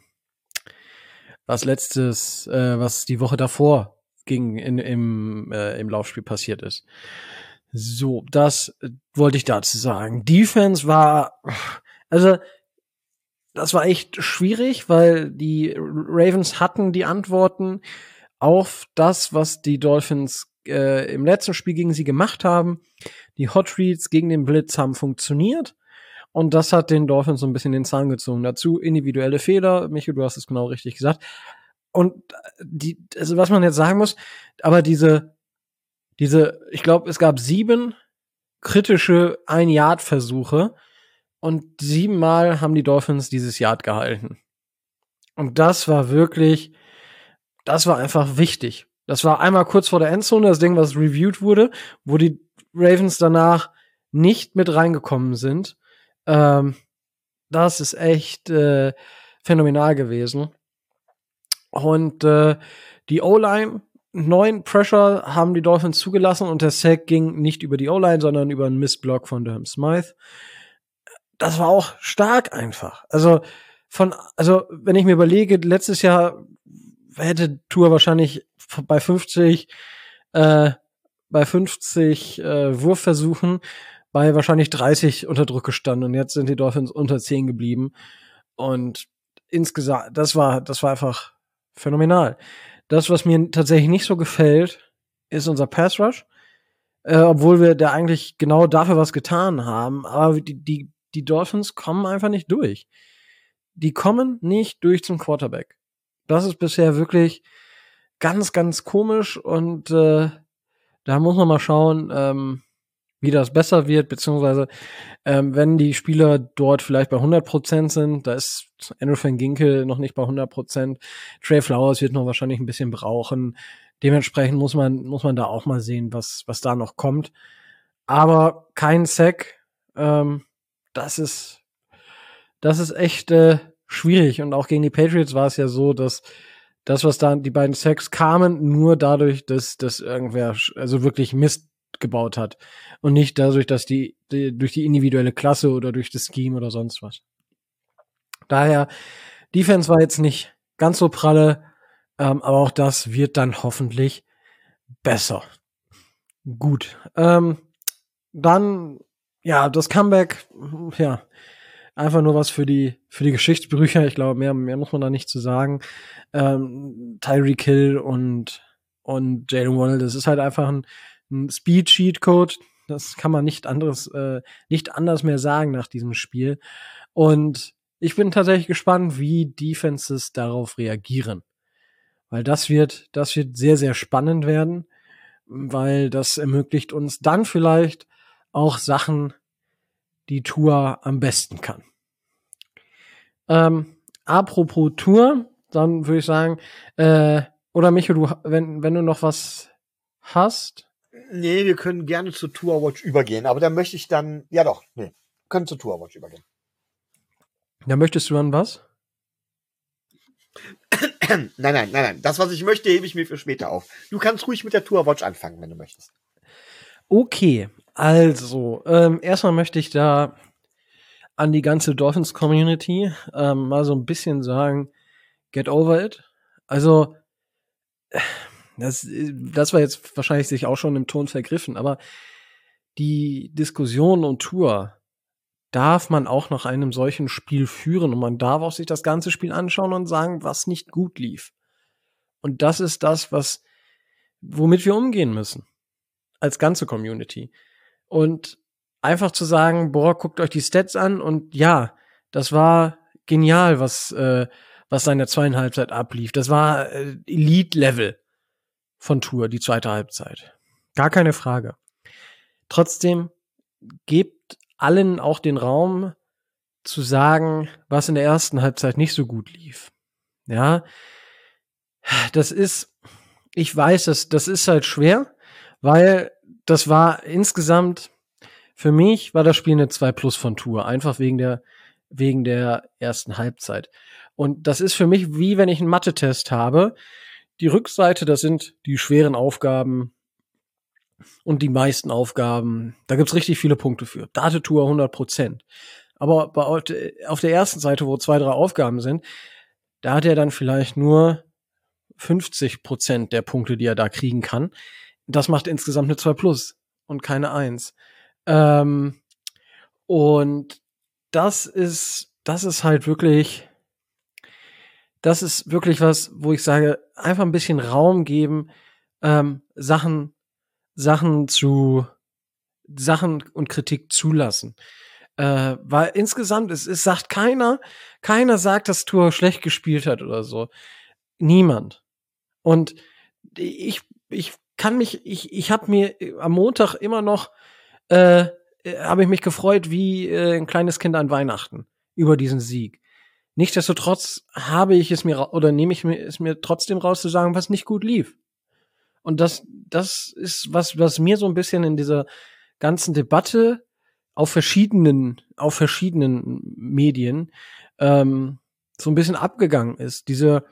was letztes, äh, was die Woche davor ging in, im äh, im Laufspiel passiert ist. So, das äh, wollte ich dazu sagen. Defense war, also das war echt schwierig, weil die Ravens hatten die Antworten auf das, was die Dolphins äh, im letzten Spiel gegen sie gemacht haben. Die Hot Reads gegen den Blitz haben funktioniert. Und das hat den Dolphins so ein bisschen den Zahn gezogen. Dazu individuelle Fehler. Michael, du hast es genau richtig gesagt. Und die, also was man jetzt sagen muss, aber diese, diese, ich glaube, es gab sieben kritische Ein-Yard-Versuche und siebenmal haben die Dolphins dieses Yard gehalten. Und das war wirklich, das war einfach wichtig. Das war einmal kurz vor der Endzone, das Ding, was reviewed wurde, wo die Ravens danach nicht mit reingekommen sind. Ähm, das ist echt äh, phänomenal gewesen. Und äh, die O-Line, neun Pressure haben die Dolphins zugelassen und der Sack ging nicht über die O-Line, sondern über einen Missblock von Durham Smythe. Das war auch stark einfach. Also von, also wenn ich mir überlege, letztes Jahr hätte Tua wahrscheinlich bei fünfzig, äh, bei fünfzig äh, Wurfversuchen bei wahrscheinlich dreißig unter Druck gestanden und jetzt sind die Dolphins unter zehn geblieben und insgesamt, das war, das war einfach phänomenal. Das, was mir tatsächlich nicht so gefällt, ist unser Pass Rush, äh, obwohl wir da eigentlich genau dafür was getan haben, aber die, die, die Dolphins kommen einfach nicht durch. Die kommen nicht durch zum Quarterback. Das ist bisher wirklich ganz, ganz komisch und äh, da muss man mal schauen, ähm, wie das besser wird, beziehungsweise ähm, wenn die Spieler dort vielleicht bei hundert Prozent sind, da ist Andrew Van Ginkel noch nicht bei hundert Prozent, Trey Flowers wird noch wahrscheinlich ein bisschen brauchen, dementsprechend muss man muss man da auch mal sehen, was was da noch kommt, aber kein Sack, ähm, das ist das ist echt äh, schwierig und auch gegen die Patriots war es ja so, dass das, was da die beiden Sacks kamen, nur dadurch, dass dass irgendwer also wirklich Mist gebaut hat und nicht dadurch, dass die, die durch die individuelle Klasse oder durch das Scheme oder sonst was. Daher, Defense war jetzt nicht ganz so pralle, ähm, aber auch das wird dann hoffentlich besser. Gut. Ähm, dann, ja, das Comeback, ja, einfach nur was für die für die Geschichtsbücher. Ich glaube, mehr mehr muss man da nicht zu sagen. Ähm, Tyreek Hill und und Jalen Waddle, das ist halt einfach ein ein Speed-Cheat-Code, das kann man nicht anderes, äh, nicht anders mehr sagen nach diesem Spiel. Und ich bin tatsächlich gespannt, wie Defenses darauf reagieren. Weil das wird, das wird sehr, sehr spannend werden, weil das ermöglicht uns dann vielleicht auch Sachen, die Tua am besten kann. Ähm, apropos Tua, dann würde ich sagen, äh, oder Micho, du, wenn, wenn du noch was hast. Nee, wir können gerne zu Tua Watch übergehen, aber da möchte ich dann, ja doch, nee, können zu Tua Watch übergehen. Da möchtest du dann was? Nein, nein, nein, nein, das, was ich möchte, hebe ich mir für später auf. Du kannst ruhig mit der Tua Watch anfangen, wenn du möchtest. Okay, also, ähm, erstmal möchte ich da an die ganze Dolphins-Community ähm, mal so ein bisschen sagen, get over it. Also, Das, das war jetzt wahrscheinlich sich auch schon im Ton vergriffen, aber die Diskussion um Tua, darf man auch nach einem solchen Spiel führen und man darf auch sich das ganze Spiel anschauen und sagen, was nicht gut lief. Und das ist das, was, womit wir umgehen müssen. Als ganze Community. Und einfach zu sagen, boah, guckt euch die Stats an und ja, das war genial, was, äh, was seine zweite Halbzeit ablief. Das war äh, Elite-Level von Tour, die zweite Halbzeit. Gar keine Frage. Trotzdem gebt allen auch den Raum zu sagen, was in der ersten Halbzeit nicht so gut lief. Ja, das ist, ich weiß es, das ist halt schwer, weil das war insgesamt, für mich war das Spiel eine zwei plus von Tour, einfach wegen der, wegen der ersten Halbzeit. Und das ist für mich wie wenn ich einen Mathe-Test habe. Die Rückseite, das sind die schweren Aufgaben und die meisten Aufgaben. Da gibt's richtig viele Punkte für. Date-Tour hundert Prozent. Aber bei, auf der ersten Seite, wo zwei, drei Aufgaben sind, da hat er dann vielleicht nur fünfzig Prozent der Punkte, die er da kriegen kann. Das macht insgesamt eine zwei plus und keine eins. Ähm, und das ist, das ist halt wirklich, das ist wirklich was, wo ich sage, einfach ein bisschen Raum geben, ähm, Sachen, Sachen zu, Sachen und Kritik zulassen. Äh, weil insgesamt, es, es sagt keiner, keiner sagt, dass Tour schlecht gespielt hat oder so. Niemand. Und ich, ich kann mich, ich, ich habe mir am Montag immer noch, äh, habe ich mich gefreut wie äh, ein kleines Kind an Weihnachten über diesen Sieg. Nichtsdestotrotz habe ich es mir, oder nehme ich mir, es mir trotzdem raus zu sagen, was nicht gut lief. Und das, das ist was, was mir so ein bisschen in dieser ganzen Debatte auf verschiedenen, auf verschiedenen Medien ähm, so ein bisschen abgegangen ist. Diese,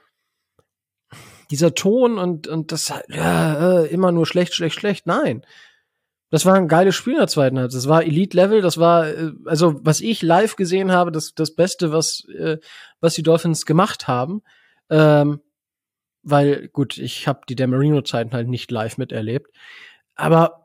dieser Ton und und das ja, immer nur schlecht, schlecht, schlecht. Nein, das war ein geiles Spiel in der zweiten Halbzeit. Das war Elite-Level. Das war also was ich live gesehen habe, das das Beste, was äh, was die Dolphins gemacht haben. Ähm, weil gut, ich habe die Dan Marino-Zeiten halt nicht live miterlebt, aber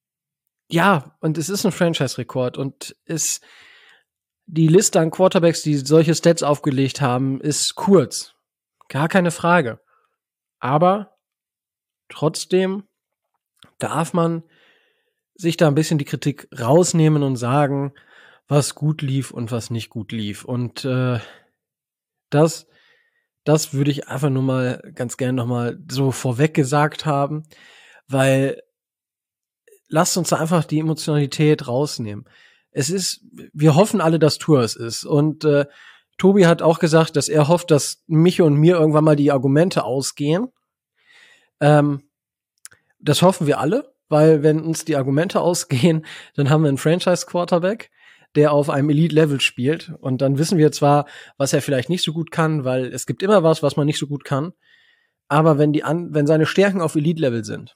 ja, und es ist ein Franchise-Rekord und es die Liste an Quarterbacks, die solche Stats aufgelegt haben, ist kurz, gar keine Frage. Aber trotzdem darf man sich da ein bisschen die Kritik rausnehmen und sagen, was gut lief und was nicht gut lief. Und äh, das, das würde ich einfach nur mal ganz gerne noch mal so vorweg gesagt haben, weil lasst uns da einfach die Emotionalität rausnehmen. Es ist, wir hoffen alle, dass Tour es ist. Und äh, Tobi hat auch gesagt, dass er hofft, dass mich und mir irgendwann mal die Argumente ausgehen. Ähm, das hoffen wir alle, weil wenn uns die Argumente ausgehen, dann haben wir einen Franchise-Quarterback, der auf einem Elite-Level spielt. Und dann wissen wir zwar, was er vielleicht nicht so gut kann, weil es gibt immer was, was man nicht so gut kann. Aber wenn die an, wenn seine Stärken auf Elite-Level sind,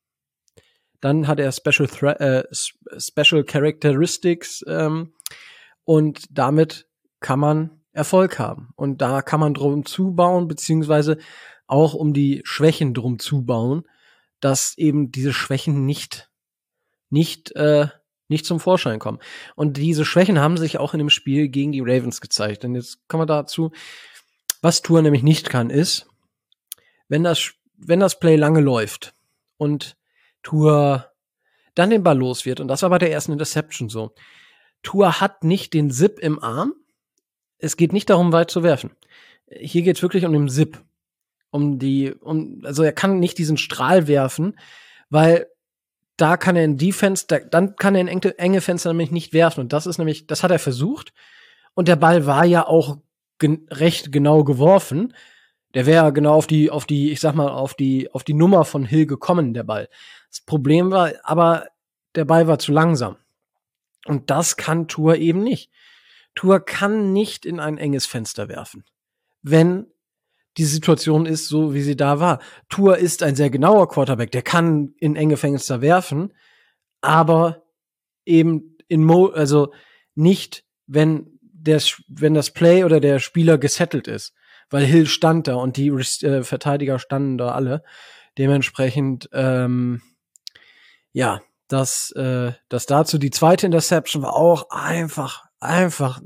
dann hat er Special, Thre- äh, Special Characteristics ähm, und damit kann man Erfolg haben. Und da kann man drum zubauen, beziehungsweise auch um die Schwächen drum zubauen, dass eben diese Schwächen nicht nicht äh, nicht zum Vorschein kommen. Und diese Schwächen haben sich auch in dem Spiel gegen die Ravens gezeigt. Und jetzt kommen wir dazu, was Tour nämlich nicht kann, ist, wenn das wenn das Play lange läuft und Tour dann den Ball los wird. Und das war bei der ersten Interception so. Tour hat nicht den Zip im Arm. Es geht nicht darum, weit zu werfen. Hier geht es wirklich um den Zip. Um die, um, also er kann nicht diesen Strahl werfen, weil da kann er in Defense, da, dann kann er in enge, enge Fenster nämlich nicht werfen. Und das ist nämlich, das hat er versucht. Und der Ball war ja auch gen- recht genau geworfen. Der wäre genau auf die, auf die, ich sag mal, auf die, auf die Nummer von Hill gekommen, der Ball. Das Problem war, aber der Ball war zu langsam. Und das kann Tour eben nicht. Tour kann nicht in ein enges Fenster werfen, wenn die Situation ist so, wie sie da war. Tour ist ein sehr genauer Quarterback, der kann in enge Fenster werfen, aber eben in Mo, also nicht, wenn der, wenn das Play oder der Spieler gesettelt ist. Weil Hill stand da und die äh, Verteidiger standen da alle. Dementsprechend, ähm, ja, das, äh, das dazu. Die zweite Interception war auch einfach, einfach,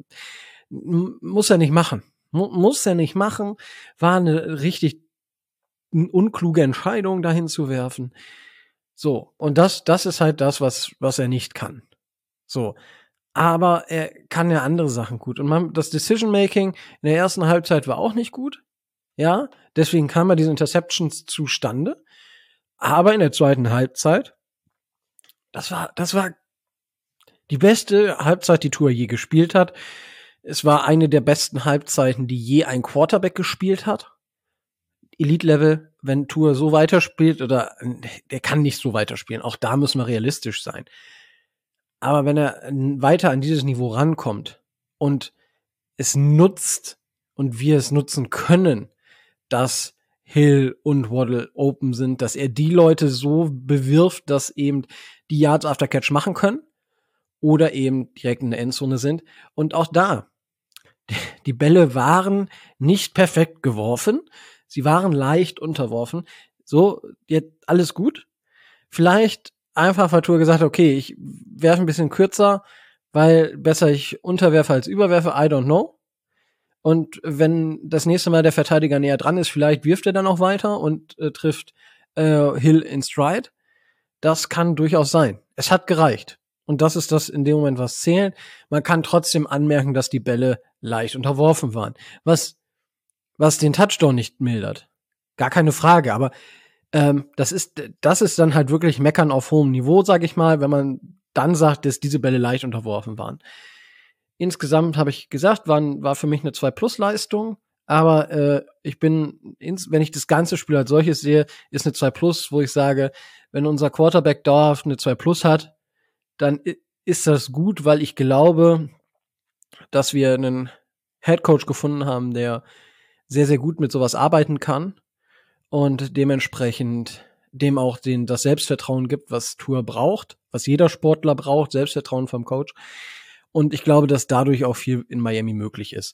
m- muss er nicht machen. Mu- muss er nicht machen. War eine richtig unkluge Entscheidung, dahin zu werfen. So. Und das, das ist halt das, was, was er nicht kann. So. Aber er kann ja andere Sachen gut. Und man, das Decision-Making in der ersten Halbzeit war auch nicht gut. Ja. Deswegen kamen ja diese Interceptions zustande. Aber in der zweiten Halbzeit, das war, das war die beste Halbzeit, die Tua je gespielt hat. Es war eine der besten Halbzeiten, die je ein Quarterback gespielt hat. Elite-Level, wenn Tua so weiterspielt, oder der kann nicht so weiterspielen. Auch da müssen wir realistisch sein. Aber wenn er weiter an dieses Niveau rankommt und es nutzt und wir es nutzen können, dass Hill und Waddle open sind, dass er die Leute so bewirft, dass eben die Yards after Catch machen können oder eben direkt in der Endzone sind. Und auch da, die Bälle waren nicht perfekt geworfen. Sie waren leicht unterworfen. So, jetzt alles gut. Vielleicht einfach weil Tua gesagt hat, okay, ich werfe ein bisschen kürzer, weil besser ich unterwerfe als überwerfe, I don't know. Und wenn das nächste Mal der Verteidiger näher dran ist, vielleicht wirft er dann auch weiter und äh, trifft äh, Hill in Stride. Das kann durchaus sein. Es hat gereicht. Und das ist das in dem Moment, was zählt. Man kann trotzdem anmerken, dass die Bälle leicht unterworfen waren. Was, was den Touchdown nicht mildert. Gar keine Frage. Aber ähm, das ist, das ist dann halt wirklich Meckern auf hohem Niveau, sag ich mal, wenn man dann sagt, dass diese Bälle leicht unterworfen waren. Insgesamt habe ich gesagt, war, war für mich eine zwei Plus Leistung, aber äh, ich bin, ins, wenn ich das ganze Spiel als solches sehe, ist eine zwei Plus, wo ich sage, wenn unser Quarterback dauerhaft eine zwei Plus hat, dann ist das gut, weil ich glaube, dass wir einen Headcoach gefunden haben, der sehr, sehr gut mit sowas arbeiten kann und dementsprechend dem auch den, das Selbstvertrauen gibt, was Tua braucht, was jeder Sportler braucht, Selbstvertrauen vom Coach. Und ich glaube, dass dadurch auch viel in Miami möglich ist.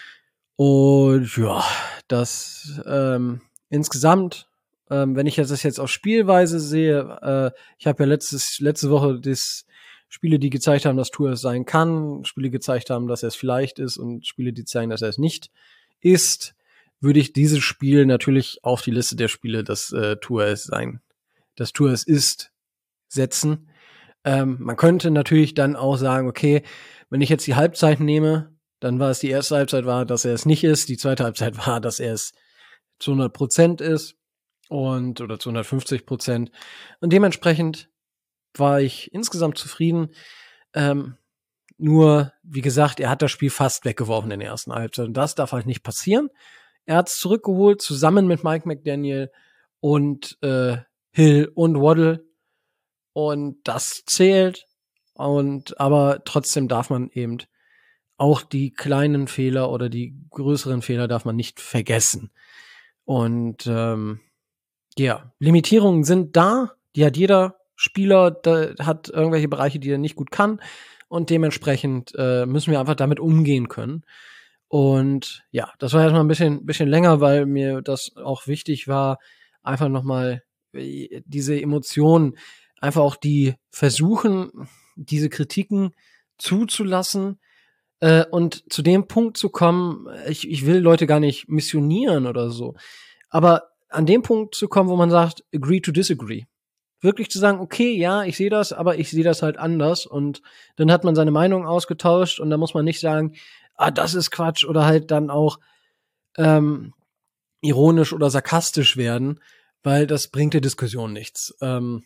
Und ja, das ähm, insgesamt, ähm, wenn ich das jetzt auf Spielweise sehe, äh, ich habe ja letztes, letzte Woche das Spiele, die gezeigt haben, dass Tua es sein kann, Spiele gezeigt haben, dass er es vielleicht ist und Spiele, die zeigen, dass er es nicht ist, würde ich dieses Spiel natürlich auf die Liste der Spiele, dass äh, Tua es sein, dass Tua es ist, setzen. Ähm, man könnte natürlich dann auch sagen, okay, wenn ich jetzt die Halbzeit nehme, dann war es die erste Halbzeit war, dass er es nicht ist, die zweite Halbzeit war, dass er es zu hundert Prozent ist und oder zu hundertfünfzig Prozent. Und dementsprechend war ich insgesamt zufrieden. Ähm, nur, wie gesagt, er hat das Spiel fast weggeworfen in der ersten Halbzeit. Und das darf halt nicht passieren. Er hat es zurückgeholt, zusammen mit Mike McDaniel und äh, Hill und Waddle. Und das zählt. Und aber trotzdem darf man eben auch die kleinen Fehler oder die größeren Fehler darf man nicht vergessen. Und ähm, ja, Limitierungen sind da. Die hat jeder Spieler, der hat irgendwelche Bereiche, die er nicht gut kann. Und dementsprechend äh, müssen wir einfach damit umgehen können. Und ja, das war erstmal ein bisschen, bisschen länger, weil mir das auch wichtig war, einfach nochmal diese Emotionen, einfach auch die versuchen, diese Kritiken zuzulassen äh, und zu dem Punkt zu kommen, ich, ich will Leute gar nicht missionieren oder so, aber an dem Punkt zu kommen, wo man sagt, agree to disagree. Wirklich zu sagen, okay, ja, ich sehe das, aber ich sehe das halt anders und dann hat man seine Meinung ausgetauscht und da muss man nicht sagen, ah, das ist Quatsch oder halt dann auch ähm, ironisch oder sarkastisch werden, weil das bringt der Diskussion nichts. Ähm,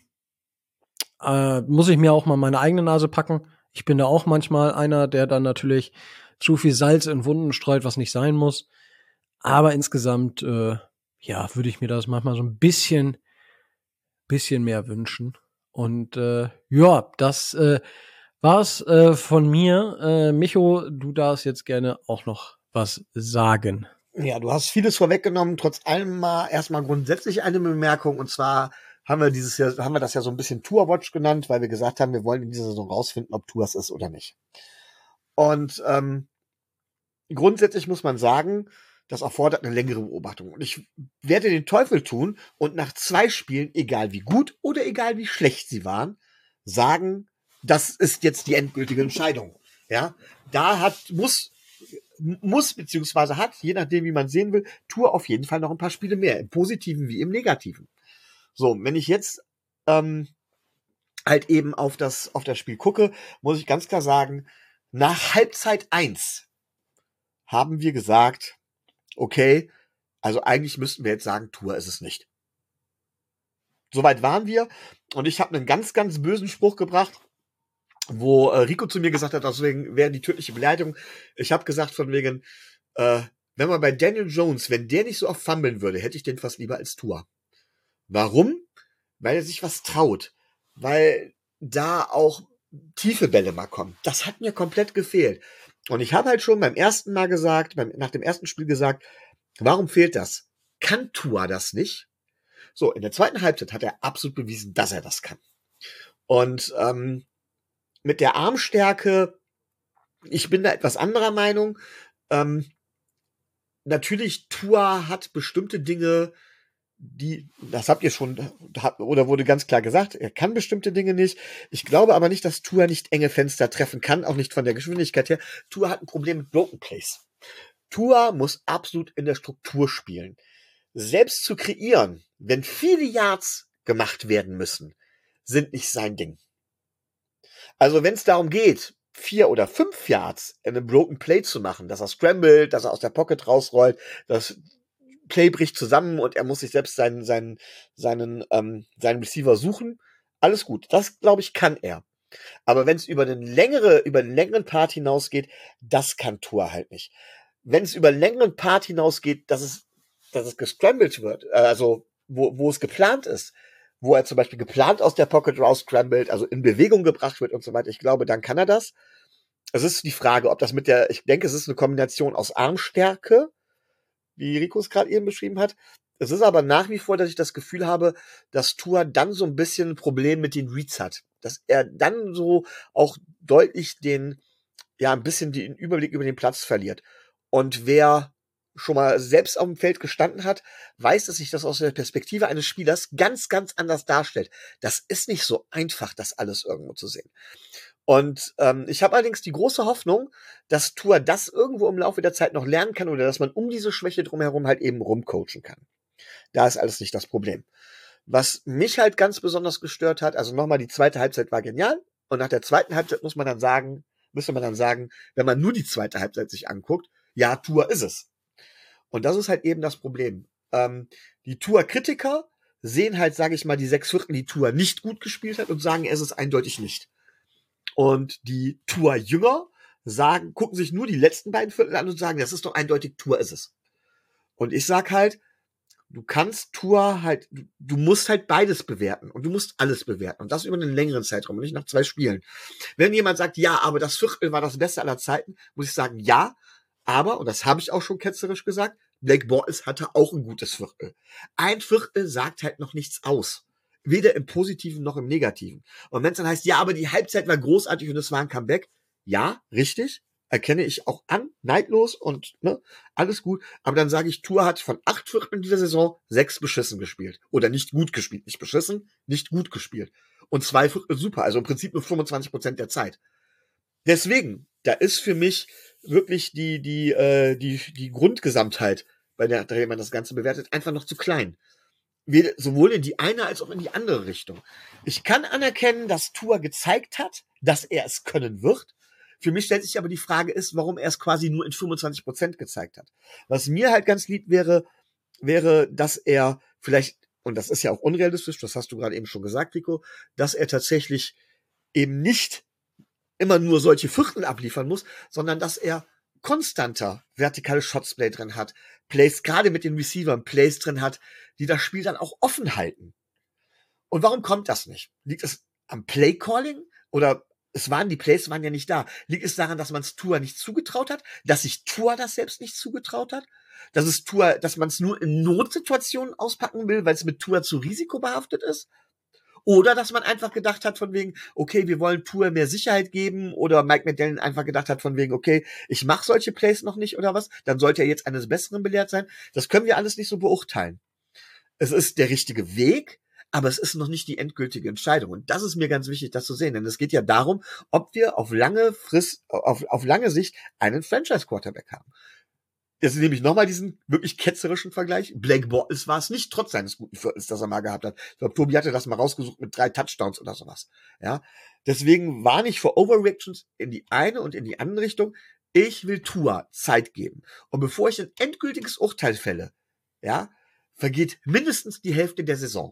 äh, muss ich mir auch mal meine eigene Nase packen. Ich bin da auch manchmal einer, der dann natürlich zu viel Salz in Wunden streut, was nicht sein muss. Aber insgesamt, äh, ja, würde ich mir das manchmal so ein bisschen, bisschen mehr wünschen. Und äh, ja, das äh, war's äh, von mir. Äh, Micho, du darfst jetzt gerne auch noch was sagen. Ja, du hast vieles vorweggenommen. Trotz allem mal erstmal grundsätzlich eine Bemerkung. Und zwar haben wir dieses Jahr, haben wir das ja so ein bisschen Tua Watch genannt, weil wir gesagt haben, wir wollen in dieser Saison rausfinden, ob Tua es ist oder nicht. Und ähm, grundsätzlich muss man sagen, das erfordert eine längere Beobachtung. Und ich werde den Teufel tun und nach zwei Spielen, egal wie gut oder egal wie schlecht sie waren, sagen, das ist jetzt die endgültige Entscheidung. Ja, da hat, muss, muss, beziehungsweise hat, je nachdem, wie man sehen will, Tour auf jeden Fall noch ein paar Spiele mehr, im Positiven wie im Negativen. So, wenn ich jetzt ähm, halt eben auf das, auf das Spiel gucke, muss ich ganz klar sagen, nach Halbzeit eins haben wir gesagt, okay, also eigentlich müssten wir jetzt sagen, Tour ist es nicht. Soweit waren wir und ich habe einen ganz, ganz bösen Spruch gebracht, wo äh, Rico zu mir gesagt hat, deswegen wäre die tödliche Beleidigung. Ich habe gesagt von wegen, äh, wenn man bei Daniel Jones, wenn der nicht so oft fummeln würde, hätte ich den fast lieber als Tour. Warum? Weil er sich was traut. Weil da auch tiefe Bälle mal kommen. Das hat mir komplett gefehlt. Und ich habe halt schon beim ersten Mal gesagt, beim, nach dem ersten Spiel gesagt, warum fehlt das? Kann Tua das nicht? So, in der zweiten Halbzeit hat er absolut bewiesen, dass er das kann. Und ähm, mit der Armstärke, ich bin da etwas anderer Meinung. Ähm, natürlich, Tua hat bestimmte Dinge, die, das habt ihr schon, oder wurde ganz klar gesagt, er kann bestimmte Dinge nicht. Ich glaube aber nicht, dass Tua nicht enge Fenster treffen kann, auch nicht von der Geschwindigkeit her. Tua hat ein Problem mit Broken Plays. Tua muss absolut in der Struktur spielen. Selbst zu kreieren, wenn viele Yards gemacht werden müssen, sind nicht sein Ding. Also wenn es darum geht, vier oder fünf Yards in einem Broken Play zu machen, dass er scrambled, dass er aus der Pocket rausrollt, das Play bricht zusammen und er muss sich selbst seinen, seinen, seinen, ähm, seinen Receiver suchen, alles gut. Das, glaube ich, kann er. Aber wenn es über einen längere, über einen längeren Part hinausgeht, das kann Tua halt nicht. Wenn es über einen längeren Part hinausgeht, dass es, dass es gescrambled wird, äh, also wo, wo es geplant ist, wo er zum Beispiel geplant aus der Pocket raus scrambled, also in Bewegung gebracht wird und so weiter, ich glaube, dann kann er das. Es ist die Frage, ob das mit der, ich denke, es ist eine Kombination aus Armstärke, wie Rico es gerade eben beschrieben hat. Es ist aber nach wie vor, dass ich das Gefühl habe, dass Tua dann so ein bisschen ein Problem mit den Reads hat. Dass er dann so auch deutlich den, ja, ein bisschen den Überblick über den Platz verliert. Und wer schon mal selbst auf dem Feld gestanden hat, weiß, dass sich das aus der Perspektive eines Spielers ganz, ganz anders darstellt. Das ist nicht so einfach, das alles irgendwo zu sehen. Und ähm, ich habe allerdings die große Hoffnung, dass Tua das irgendwo im Laufe der Zeit noch lernen kann oder dass man um diese Schwäche drumherum halt eben rumcoachen kann. Da ist alles nicht das Problem. Was mich halt ganz besonders gestört hat, also nochmal, die zweite Halbzeit war genial und nach der zweiten Halbzeit muss man dann sagen, müsste man dann sagen, wenn man nur die zweite Halbzeit sich anguckt, ja, Tua ist es. Und das ist halt eben das Problem. Ähm, die Tua-Kritiker sehen halt, sage ich mal, die sechs Viertel, die Tua nicht gut gespielt hat und sagen, es ist eindeutig nicht. Und die Tua-Jünger sagen, gucken sich nur die letzten beiden Viertel an und sagen, das ist doch eindeutig, Tua ist es. Und ich sag halt, du kannst Tua halt, du, du musst halt beides bewerten und du musst alles bewerten und das über einen längeren Zeitraum und nicht nach zwei Spielen. Wenn jemand sagt, ja, aber das Viertel war das Beste aller Zeiten, muss ich sagen, ja, aber, und das habe ich auch schon ketzerisch gesagt, Blake Bortles hatte auch ein gutes Viertel. Ein Viertel sagt halt noch nichts aus. Weder im Positiven noch im Negativen. Und wenn es dann heißt, ja, aber die Halbzeit war großartig und es war ein Comeback, ja, richtig, erkenne ich auch an, neidlos und ne, alles gut. Aber dann sage ich, Tua hat von acht Vierteln dieser Saison sechs beschissen gespielt. Oder nicht gut gespielt. Nicht beschissen, nicht gut gespielt. Und zwei Viertel super. Also im Prinzip nur fünfundzwanzig Prozent der Zeit. Deswegen, da ist für mich wirklich die, die, äh, die, die Grundgesamtheit, bei der, der man das Ganze bewertet, einfach noch zu klein. Weder, sowohl in die eine als auch in die andere Richtung. Ich kann anerkennen, dass Tua gezeigt hat, dass er es können wird. Für mich stellt sich aber die Frage ist, warum er es quasi nur in fünfundzwanzig Prozent gezeigt hat. Was mir halt ganz lieb wäre, wäre, dass er vielleicht, und das ist ja auch unrealistisch, das hast du gerade eben schon gesagt, Rico, dass er tatsächlich eben nicht immer nur solche Viertel abliefern muss, sondern dass er konstanter vertikale Shotsplay drin hat, Plays, gerade mit den Receivern, Plays drin hat, die das Spiel dann auch offen halten. Und warum kommt das nicht? Liegt es am Play-Calling? Oder es waren, die Plays waren ja nicht da. Liegt es daran, dass man es Tua nicht zugetraut hat? Dass sich Tua das selbst nicht zugetraut hat? Dass es Tua, dass man es nur in Notsituationen auspacken will, weil es mit Tua zu risikobehaftet ist? Oder dass man einfach gedacht hat von wegen, okay, wir wollen Tua mehr Sicherheit geben, oder Mike McDaniel einfach gedacht hat von wegen, okay, ich mache solche Plays noch nicht oder was, dann sollte er jetzt eines Besseren belehrt sein. Das können wir alles nicht so beurteilen. Es ist der richtige Weg, aber es ist noch nicht die endgültige Entscheidung. Und das ist mir ganz wichtig, das zu sehen, denn es geht ja darum, ob wir auf lange Frist, auf, auf lange Sicht einen Franchise-Quarterback haben. Jetzt nehme ich nochmal diesen wirklich ketzerischen Vergleich. Blake Bortles war es nicht, trotz seines guten Viertels, das er mal gehabt hat. Ich glaube, Tobi hatte das mal rausgesucht mit drei Touchdowns oder sowas. Ja, deswegen war nicht für Overreactions in die eine und in die andere Richtung. Ich will Tua Zeit geben. Und bevor ich ein endgültiges Urteil fälle, ja, vergeht mindestens die Hälfte der Saison.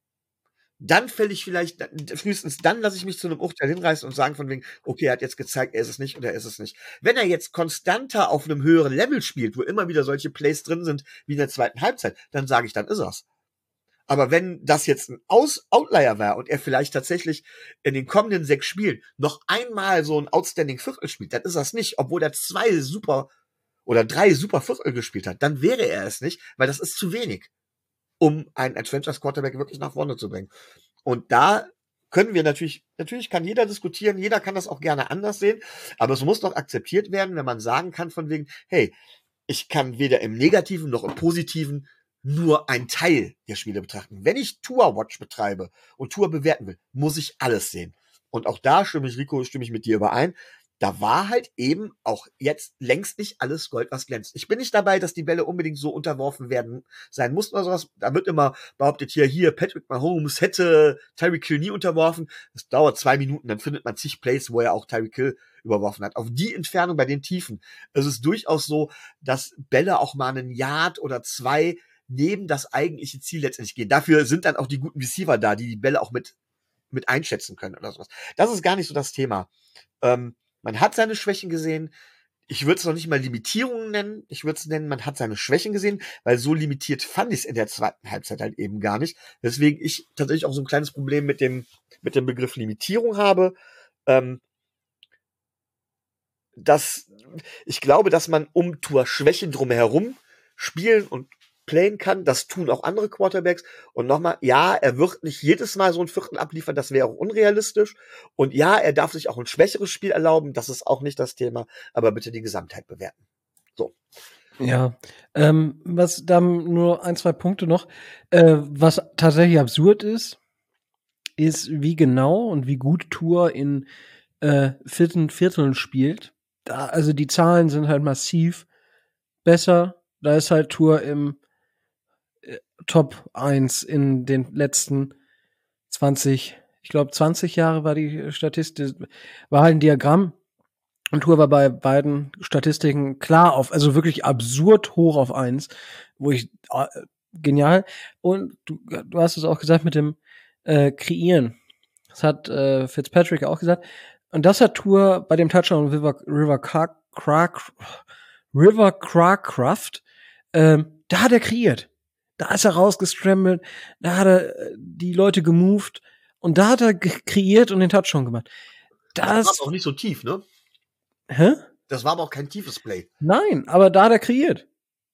Dann fälle ich vielleicht, frühestens dann lasse ich mich zu einem Urteil hinreißen und sagen von wegen, okay, er hat jetzt gezeigt, er ist es nicht oder er ist es nicht. Wenn er jetzt konstanter auf einem höheren Level spielt, wo immer wieder solche Plays drin sind wie in der zweiten Halbzeit, dann sage ich, dann ist er's. Aber wenn das jetzt ein Aus- Outlier war und er vielleicht tatsächlich in den kommenden sechs Spielen noch einmal so ein Outstanding Viertel spielt, dann ist das nicht, obwohl er zwei super oder drei super Viertel gespielt hat, dann wäre er es nicht, weil das ist zu wenig, um einen Franchise-Quarterback wirklich nach vorne zu bringen. Und da können wir natürlich, natürlich kann jeder diskutieren, jeder kann das auch gerne anders sehen, aber es muss doch akzeptiert werden, wenn man sagen kann von wegen, hey, ich kann weder im Negativen noch im Positiven nur einen Teil der Spiele betrachten. Wenn ich Tour-Watch betreibe und Tour bewerten will, muss ich alles sehen. Und auch da stimme ich, Rico, stimme ich mit dir überein. Da war halt eben auch jetzt längst nicht alles Gold, was glänzt. Ich bin nicht dabei, dass die Bälle unbedingt so unterworfen werden sein mussten oder sowas. Da wird immer behauptet, hier, hier, Patrick Mahomes hätte Tyreek Hill nie unterworfen. Das dauert zwei Minuten, dann findet man zig Plays, wo er auch Tyreek Hill überworfen hat. Auf die Entfernung bei den Tiefen. Es ist durchaus so, dass Bälle auch mal einen Yard oder zwei neben das eigentliche Ziel letztendlich gehen. Dafür sind dann auch die guten Receiver da, die die Bälle auch mit, mit einschätzen können oder sowas. Das ist gar nicht so das Thema. Ähm, Man hat seine Schwächen gesehen. Ich würde es noch nicht mal Limitierungen nennen. Ich würde es nennen, man hat seine Schwächen gesehen, weil so limitiert fand ich es in der zweiten Halbzeit halt eben gar nicht. Deswegen ich tatsächlich auch so ein kleines Problem mit dem, mit dem Begriff Limitierung habe. Ähm, dass, ich glaube, dass man um Tour Schwächen drumherum spielen und playen kann. Das tun auch andere Quarterbacks. Und nochmal, ja, er wird nicht jedes Mal so ein Viertel abliefern, das wäre auch unrealistisch. Und ja, er darf sich auch ein schwächeres Spiel erlauben, das ist auch nicht das Thema, aber bitte die Gesamtheit bewerten. So. Ja, ähm, was dann nur ein, zwei Punkte noch. Äh, was tatsächlich absurd ist, ist, wie genau und wie gut Tour in äh, vierten Vierteln spielt. Da, also die Zahlen sind halt massiv besser. Da ist halt Tour im Top eins in den letzten zwanzig, ich glaube zwanzig Jahre war die Statistik, war halt ein Diagramm und Tour war bei beiden Statistiken klar auf, also wirklich absurd hoch auf eins, wo ich, äh, genial, und du, du hast es auch gesagt mit dem äh, Kreieren, das hat äh, Fitzpatrick auch gesagt, und das hat Tour bei dem Touchdown River, River, Car, Crack, River Cracraft, ähm, da hat er kreiert. Da ist er rausgestrambelt, da hat er die Leute gemoved und da hat er ge- kreiert und den Touchdown gemacht. Das, Das war auch nicht so tief, ne? hä? Das war aber auch kein tiefes Play. Nein, aber da hat er kreiert.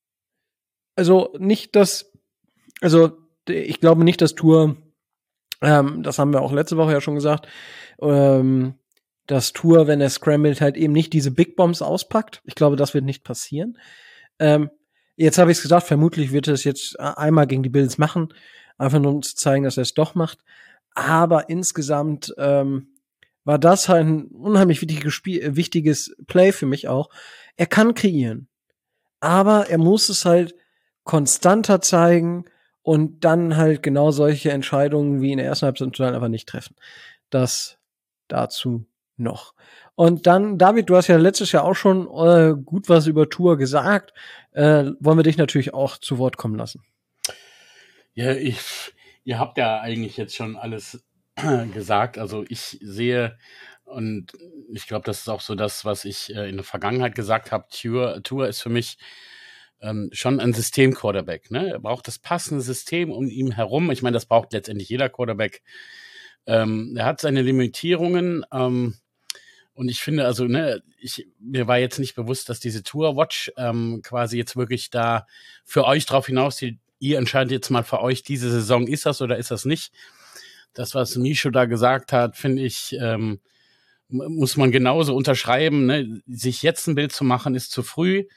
Also nicht, dass, also ich glaube nicht, dass Tour, ähm, das haben wir auch letzte Woche ja schon gesagt, ähm, dass Tour, wenn er scrambled, halt eben nicht diese Big Bombs auspackt. Ich glaube, das wird nicht passieren. Ähm, Jetzt habe ich es gesagt, vermutlich wird er es jetzt einmal gegen die Bills machen, einfach nur um zu zeigen, dass er es doch macht. Aber insgesamt ähm, war das halt ein unheimlich wichtiges, Spiel, wichtiges Play für mich auch. Er kann kreieren, aber er muss es halt konstanter zeigen und dann halt genau solche Entscheidungen wie in der ersten Halbzeit einfach nicht treffen. Das dazu noch. Und dann, David, du hast ja letztes Jahr auch schon äh, gut was über Tour gesagt. Äh, wollen wir dich natürlich auch zu Wort kommen lassen. Ja, ich, ihr habt ja eigentlich jetzt schon alles gesagt. Also ich sehe, und ich glaube, das ist auch so das, was ich äh, in der Vergangenheit gesagt habe, Tour, Tour ist für mich ähm, schon ein System-Quarterback. Ne? Er braucht das passende System um ihn herum. Ich meine, das braucht letztendlich jeder Quarterback. Ähm, er hat seine Limitierungen, ähm, und ich finde, also, ne, ich, mir war jetzt nicht bewusst, dass diese Tour-Watch ähm, quasi jetzt wirklich da für euch drauf hinaus, ihr entscheidet jetzt mal für euch, diese Saison ist das oder ist das nicht. Das, was Micho da gesagt hat, finde ich, ähm, muss man genauso unterschreiben. Ne? Sich jetzt ein Bild zu machen, ist zu früh.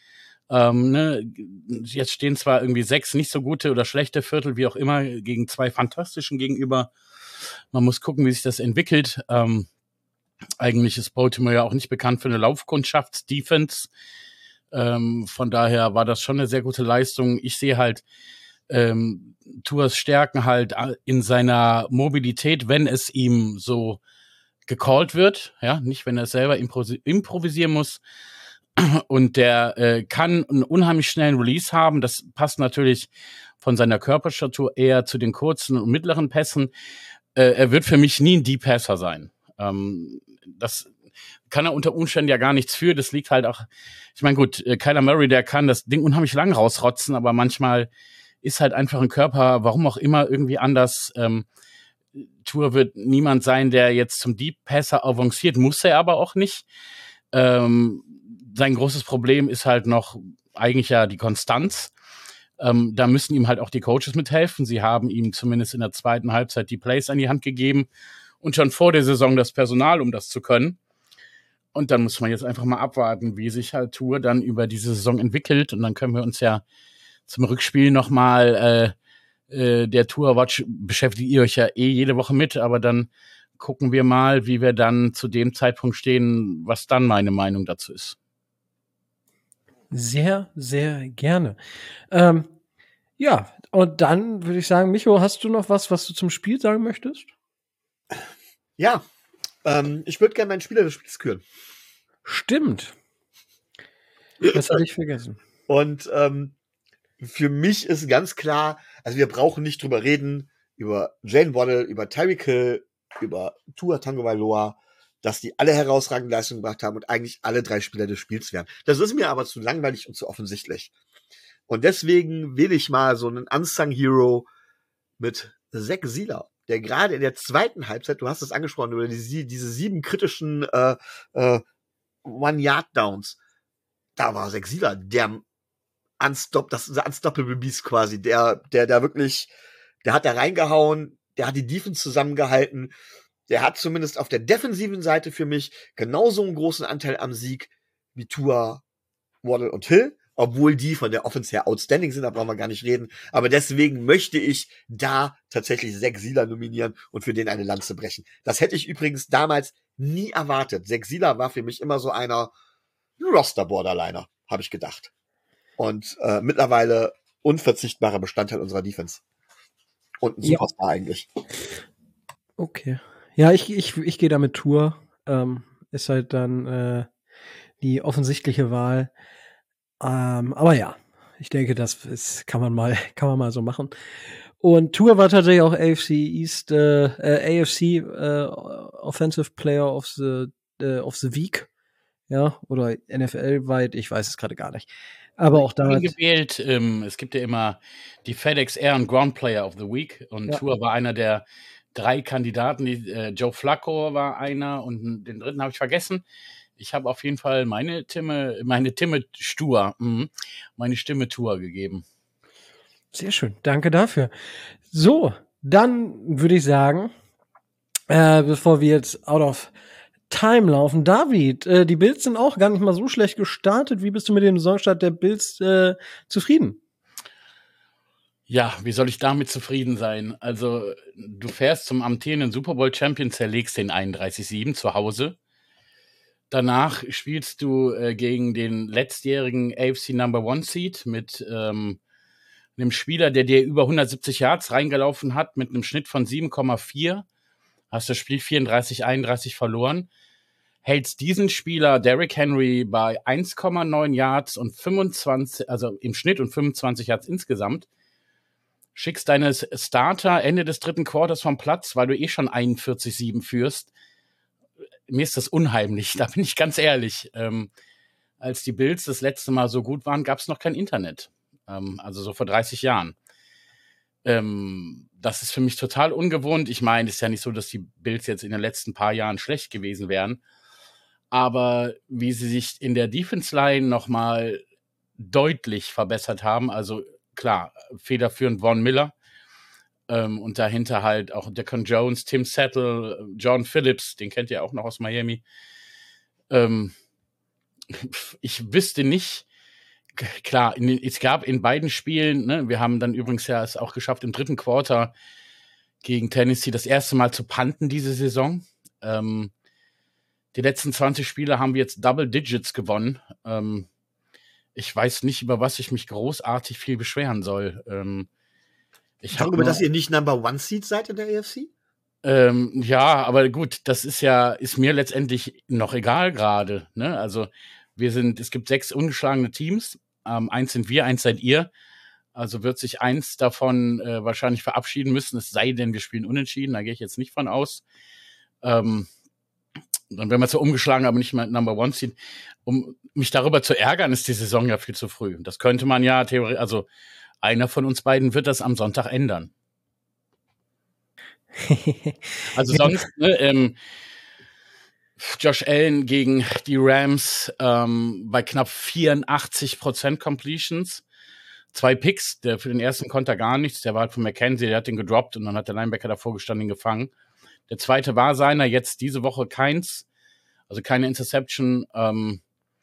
Ähm, ne? Jetzt stehen zwar irgendwie sechs nicht so gute oder schlechte Viertel, wie auch immer, gegen zwei fantastischen gegenüber. Man muss gucken, wie sich das entwickelt. Ähm, eigentlich ist Baltimore ja auch nicht bekannt für eine Laufkundschaft-Defense. Ähm, von daher war das schon eine sehr gute Leistung. Ich sehe halt ähm, Tuas Stärken halt in seiner Mobilität, wenn es ihm so gecallt wird, ja, nicht wenn er es selber impro- improvisieren muss. Und der äh, kann einen unheimlich schnellen Release haben. Das passt natürlich von seiner Körperstatur eher zu den kurzen und mittleren Pässen. Äh, er wird für mich nie ein Deep Passer sein. Ähm, das kann er unter Umständen ja gar nichts für. Das liegt halt auch, ich meine, gut, äh, Kyler Murray, der kann das Ding unheimlich lang rausrotzen, aber manchmal ist halt einfach ein Körper, warum auch immer, irgendwie anders. Ähm, Tour wird niemand sein, der jetzt zum Deep Passer avanciert, muss er aber auch nicht. Ähm, sein großes Problem ist halt noch eigentlich ja die Konstanz. Ähm, da müssen ihm halt auch die Coaches mithelfen. Sie haben ihm zumindest in der zweiten Halbzeit die Plays an die Hand gegeben und schon vor der Saison das Personal, um das zu können. Und dann muss man jetzt einfach mal abwarten, wie sich halt Tour dann über diese Saison entwickelt. Und dann können wir uns ja zum Rückspiel nochmal, äh, äh, der Tour Watch beschäftigt ihr euch ja eh jede Woche mit, aber dann gucken wir mal, wie wir dann zu dem Zeitpunkt stehen, was dann meine Meinung dazu ist. Sehr, sehr gerne. Ähm, ja, und dann würde ich sagen, Micho, hast du noch was, was du zum Spiel sagen möchtest? Ja, ähm, ich würde gerne meinen Spieler des Spiels küren. Stimmt. Das hatte ich vergessen. Und ähm, für mich ist ganz klar, also wir brauchen nicht drüber reden, über Jalen Waddle, über Tyreek Hill, über Tua Tagovailoa, dass die alle herausragende Leistungen gemacht haben und eigentlich alle drei Spieler des Spiels wären. Das ist mir aber zu langweilig und zu offensichtlich. Und deswegen will ich mal so einen Unsung Hero mit Zach Sieler, der gerade in der zweiten Halbzeit, du hast es angesprochen, über die, diese sieben kritischen äh, äh, One-Yard-Downs, da war Zach Sieler der Unstop, das ist ein Unstoppable Beast quasi, der, der, der wirklich, der hat da reingehauen, der hat die Defense zusammengehalten, der hat zumindest auf der defensiven Seite für mich genauso einen großen Anteil am Sieg wie Tua, Waddle und Hill, obwohl die von der Offense her outstanding sind, da brauchen wir gar nicht reden, aber deswegen möchte ich da tatsächlich Zach Sieler nominieren und für den eine Lanze brechen. Das hätte ich übrigens damals nie erwartet. Zach Sieler war für mich immer so einer Roster-Borderliner, habe ich gedacht. Und äh, mittlerweile unverzichtbarer Bestandteil unserer Defense. Und ein Ja. Superstar eigentlich. Okay. Ja, ich, ich, ich gehe da mit Tour. Ähm, ist halt dann äh, die offensichtliche Wahl. Ähm, aber ja, ich denke, das ist, kann man mal, kann man mal so machen. Und Tour war tatsächlich auch A F C East, äh, äh, A F C äh, Offensive Player of the äh, of the Week. Ja, oder N F L-weit, ich weiß es gerade gar nicht. Aber auch da. gewählt, ähm, es gibt ja immer die FedEx Air und Ground Player of the Week und Ja. Tour war einer der drei Kandidaten. Die, äh, Joe Flacco war einer und den dritten habe ich vergessen. Ich habe auf jeden Fall meine Stimme, meine Stimme Stur, mh, meine Stimme Tour gegeben. Sehr schön, danke dafür. So, dann würde ich sagen, äh, bevor wir jetzt out of time laufen, David, äh, die Bills sind auch gar nicht mal so schlecht gestartet. Wie bist du mit dem Saisonstart der Bills äh, zufrieden? Ja, wie soll ich damit zufrieden sein? Also, du fährst zum amtierenden Super Bowl Champion, zerlegst den einunddreißig sieben zu Hause. Danach spielst du äh, gegen den letztjährigen A F C Number One Seed mit ähm, einem Spieler, der dir über hundertsiebzig Yards reingelaufen hat, mit einem Schnitt von sieben Komma vier. Hast das Spiel vierunddreißig einunddreißig verloren. Hältst diesen Spieler Derrick Henry bei eins Komma neun Yards und fünfundzwanzig, also im Schnitt und fünfundzwanzig Yards insgesamt. Schickst deine Starter Ende des dritten Quarters vom Platz, weil du eh schon einundvierzig sieben führst. Mir ist das unheimlich, da bin ich ganz ehrlich. Ähm, als die Bills das letzte Mal so gut waren, gab es noch kein Internet. Ähm, also so vor dreißig Jahren. Ähm, das ist für mich total ungewohnt. Ich meine, es ist ja nicht so, dass die Bills jetzt in den letzten paar Jahren schlecht gewesen wären. Aber wie sie sich in der Defense-Line nochmal deutlich verbessert haben, also klar, federführend Von Miller, ähm, und dahinter halt auch Deacon Jones, Tim Settle, John Phillips, den kennt ihr auch noch aus Miami. Ähm, ich wüsste nicht klar, in den, es gab in beiden Spielen, ne, wir haben dann übrigens ja es auch geschafft, im dritten Quarter gegen Tennessee das erste Mal zu punten diese Saison. Ähm, die letzten zwanzig Spiele haben wir jetzt Double Digits gewonnen. Ähm, ich weiß nicht, über was ich mich großartig viel beschweren soll. Ähm, ich Darüber, nur, dass ihr nicht Number One Seed seid in der A F C? Ähm, ja, aber gut, das ist ja, ist mir letztendlich noch egal gerade, ne? Also, wir sind, es gibt sechs ungeschlagene Teams. Ähm, eins sind wir, eins seid ihr. Also wird sich eins davon äh, wahrscheinlich verabschieden müssen, es sei denn, wir spielen unentschieden, da gehe ich jetzt nicht von aus. Ähm, dann werden wir zwar umgeschlagen, aber nicht mehr Number One ziehen. Um mich darüber zu ärgern, ist die Saison ja viel zu früh. Das könnte man ja theoretisch, also einer von uns beiden wird das am Sonntag ändern. Also sonst, ne, ähm, Josh Allen gegen die Rams ähm, bei knapp vierundachtzig Prozent Completions. Zwei Picks, der für den ersten konnte er gar nichts. Der war halt von McKenzie, der hat den gedroppt und dann hat der Linebacker davor gestanden, ihn gefangen. Der zweite war seiner, jetzt diese Woche keins. Also keine Interception. Ähm,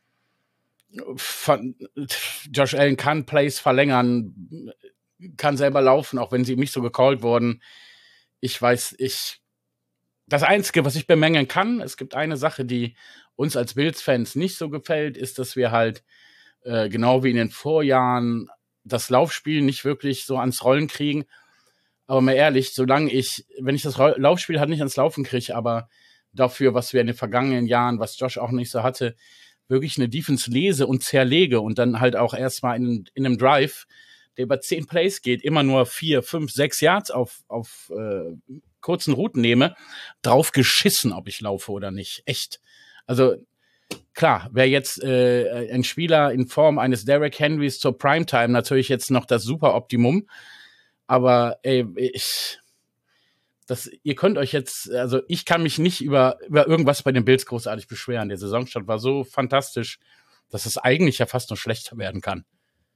von, Josh Allen kann Plays verlängern, kann selber laufen, auch wenn sie ihm nicht so gecallt wurden. Ich weiß, ich das Einzige, was ich bemängeln kann, es gibt eine Sache, die uns als Bills-Fans nicht so gefällt, ist, dass wir halt äh, genau wie in den Vorjahren das Laufspiel nicht wirklich so ans Rollen kriegen. Aber mal ehrlich, solange ich, wenn ich das Laufspiel halt nicht ans Laufen kriege, aber dafür, was wir in den vergangenen Jahren, was Josh auch nicht so hatte, wirklich eine Defense lese und zerlege und dann halt auch erstmal in, in einem Drive, der über zehn Plays geht, immer nur vier, fünf, sechs Yards auf, auf äh, kurzen Routen nehme, drauf geschissen, ob ich laufe oder nicht. Echt. Also klar, wäre jetzt äh, ein Spieler in Form eines Derrick Henrys zur Primetime natürlich jetzt noch das super Optimum. Aber ey, ich, das, ihr könnt euch jetzt, also ich kann mich nicht über, über irgendwas bei den Bills großartig beschweren. Der Saisonstart war so fantastisch, dass es eigentlich ja fast noch schlechter werden kann.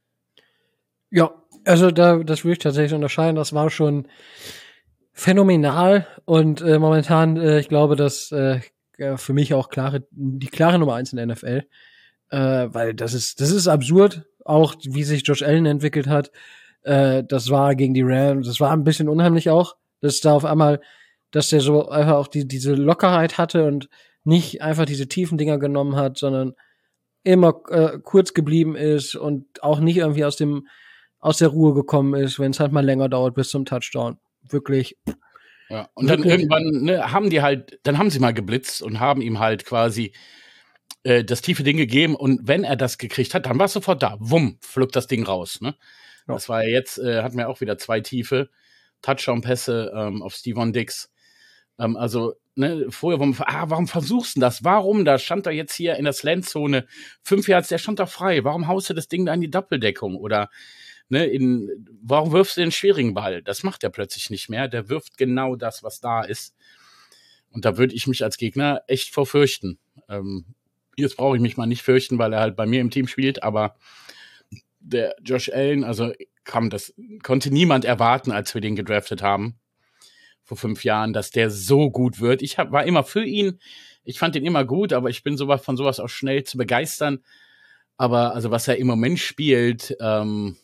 Ja, also da, das würde ich tatsächlich unterscheiden. Das war schon phänomenal und äh, momentan, äh, ich glaube, dass äh, für mich auch klare, die klare Nummer eins in der N F L, äh, weil das ist, das ist absurd, auch wie sich Josh Allen entwickelt hat. Äh, das war gegen die Rams, das war ein bisschen unheimlich auch, dass da auf einmal, dass der so einfach auch die, diese Lockerheit hatte und nicht einfach diese tiefen Dinger genommen hat, sondern immer äh, kurz geblieben ist und auch nicht irgendwie aus dem aus der Ruhe gekommen ist, wenn es halt mal länger dauert bis zum Touchdown. Wirklich. Ja, und dann wirklich. irgendwann ne, haben die halt, dann haben sie mal geblitzt und haben ihm halt quasi äh, das tiefe Ding gegeben und wenn er das gekriegt hat, dann war es sofort da. Wumm, flog das Ding raus. Ne? Ja. Das war ja jetzt, äh, hatten wir auch wieder zwei tiefe Touchdown-Pässe ähm, auf Stephon Diggs. Ähm, also ne, vorher, warum, ah, warum versuchst du das? Warum? Da stand er jetzt hier in der Slant-Zone, fünf Yards, der stand da frei. Warum haust du das Ding da in die Doppeldeckung? Oder Ne, in, warum wirfst du den schwierigen Ball? Das macht er plötzlich nicht mehr. Der wirft genau das, was da ist. Und da würde ich mich als Gegner echt vor fürchten. Ähm, jetzt brauche ich mich mal nicht fürchten, weil er halt bei mir im Team spielt, aber der Josh Allen, also kam, das konnte niemand erwarten, als wir den gedraftet haben vor fünf Jahren, dass der so gut wird. Ich hab, war immer für ihn. Ich fand ihn immer gut, aber ich bin sowas, von sowas auch schnell zu begeistern. Aber also was er im Moment spielt, ähm,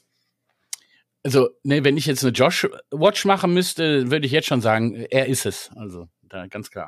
Also, ne, wenn ich jetzt eine Josh-Watch machen müsste, würde ich jetzt schon sagen, er ist es. Also, da ganz klar.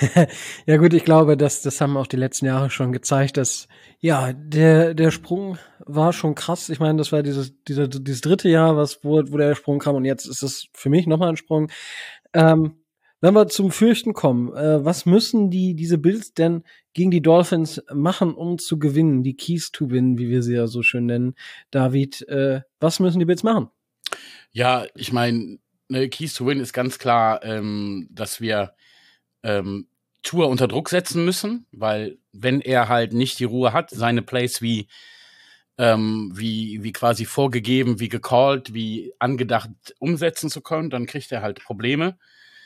Ja gut, ich glaube, dass das haben auch die letzten Jahre schon gezeigt, dass ja der der Sprung war schon krass. Ich meine, das war dieses dieser dieses dritte Jahr, was wo wo der Sprung kam und jetzt ist es für mich nochmal ein Sprung. Ähm, wenn wir zum Fürchten kommen, äh, was müssen die diese Bills denn gegen die Dolphins machen, um zu gewinnen, die Keys to win, wie wir sie ja so schön nennen? David, äh, was müssen die Bills machen? Ja, ich meine, ne, Keys to Win ist ganz klar, ähm, dass wir ähm, Tour unter Druck setzen müssen, weil wenn er halt nicht die Ruhe hat, seine Plays wie ähm, wie wie quasi vorgegeben, wie gecallt, wie angedacht umsetzen zu können, dann kriegt er halt Probleme.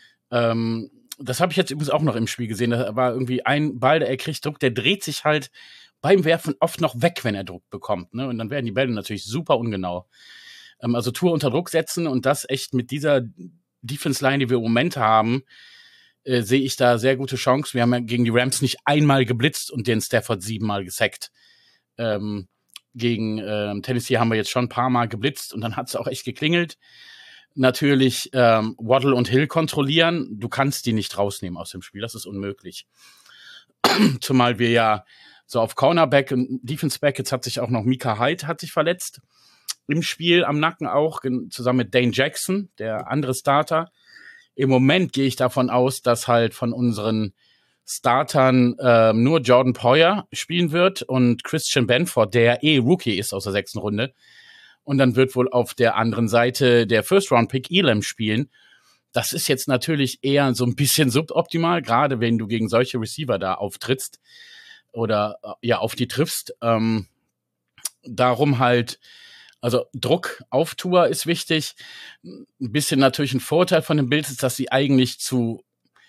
Ähm, das habe ich jetzt übrigens auch noch im Spiel gesehen. Da war irgendwie ein Ball, der er kriegt Druck, der dreht sich halt beim Werfen oft noch weg, wenn er Druck bekommt. Ne? Und dann werden die Bälle natürlich super ungenau. Also Tour unter Druck setzen und das echt mit dieser Defense-Line, die wir im Moment haben, äh, sehe ich da sehr gute Chancen. Wir haben ja gegen die Rams nicht einmal geblitzt und den Stafford siebenmal gesackt. Ähm, gegen äh, Tennessee haben wir jetzt schon ein paar Mal geblitzt und dann hat es auch echt geklingelt. Natürlich ähm, Waddle und Hill kontrollieren. Du kannst die nicht rausnehmen aus dem Spiel. Das ist unmöglich. Zumal wir ja so auf Cornerback und Defenseback, jetzt hat sich auch noch Micah Hyde hat sich verletzt im Spiel am Nacken auch, zusammen mit Dane Jackson, der andere Starter. Im Moment gehe ich davon aus, dass halt von unseren Startern äh, nur Jordan Poyer spielen wird und Christian Benford, der eh Rookie ist aus der sechsten Runde. Und dann wird wohl auf der anderen Seite der First-Round-Pick Elam spielen. Das ist jetzt natürlich eher so ein bisschen suboptimal, gerade wenn du gegen solche Receiver da auftrittst oder ja auf die triffst. Ähm, darum halt, also Druck auf Tour ist wichtig. Ein bisschen natürlich ein Vorteil von den Bills ist, dass sie eigentlich zu,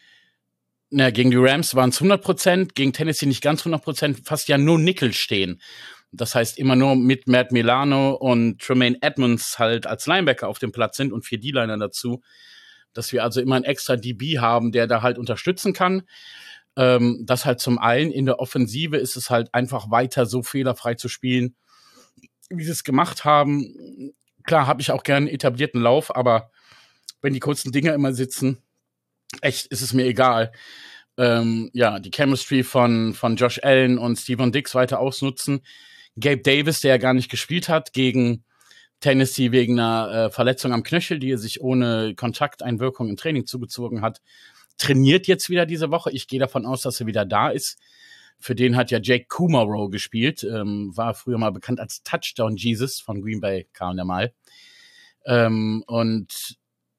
na, gegen die Rams waren es hundert Prozent, gegen Tennessee nicht ganz hundert Prozent, fast ja nur Nickel stehen. Das heißt, immer nur mit Matt Milano und Tremaine Edmonds halt als Linebacker auf dem Platz sind und vier D-Liner dazu. Dass wir also immer einen extra D B haben, der da halt unterstützen kann. Ähm, das halt zum einen. In der Offensive ist es halt einfach weiter so fehlerfrei zu spielen, wie sie es gemacht haben. Klar, habe ich auch gerne einen etablierten Lauf, aber wenn die kurzen Dinger immer sitzen, echt, ist es mir egal. Ähm, ja, die Chemistry von, von Josh Allen und Stephon Diggs weiter ausnutzen. Gabe Davis, der ja gar nicht gespielt hat, gegen Tennessee wegen einer äh, Verletzung am Knöchel, die er sich ohne Kontakteinwirkung im Training zugezogen hat, trainiert jetzt wieder diese Woche. Ich gehe davon aus, dass er wieder da ist. Für den hat ja Jake Kumerow gespielt, ähm, war früher mal bekannt als Touchdown Jesus von Green Bay, kam der mal. Ähm, und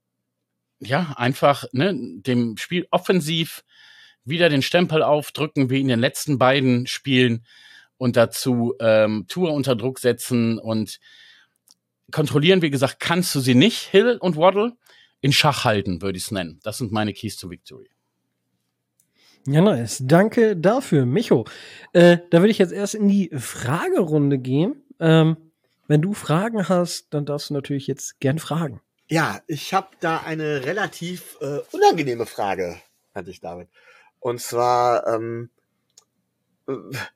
ja, einfach ne, dem Spiel offensiv wieder den Stempel aufdrücken, wie in den letzten beiden Spielen und dazu ähm, Tour unter Druck setzen und kontrollieren, wie gesagt, kannst du sie nicht, Hill und Waddle. In Schach halten, würde ich es nennen. Das sind meine Keys to Victory. Ja, nice. Danke dafür, Micho. Äh, da würde ich jetzt erst in die Fragerunde gehen. Ähm, wenn du Fragen hast, dann darfst du natürlich jetzt gern fragen. Ja, ich habe da eine relativ äh, unangenehme Frage an dich, David. Und zwar, ähm, äh,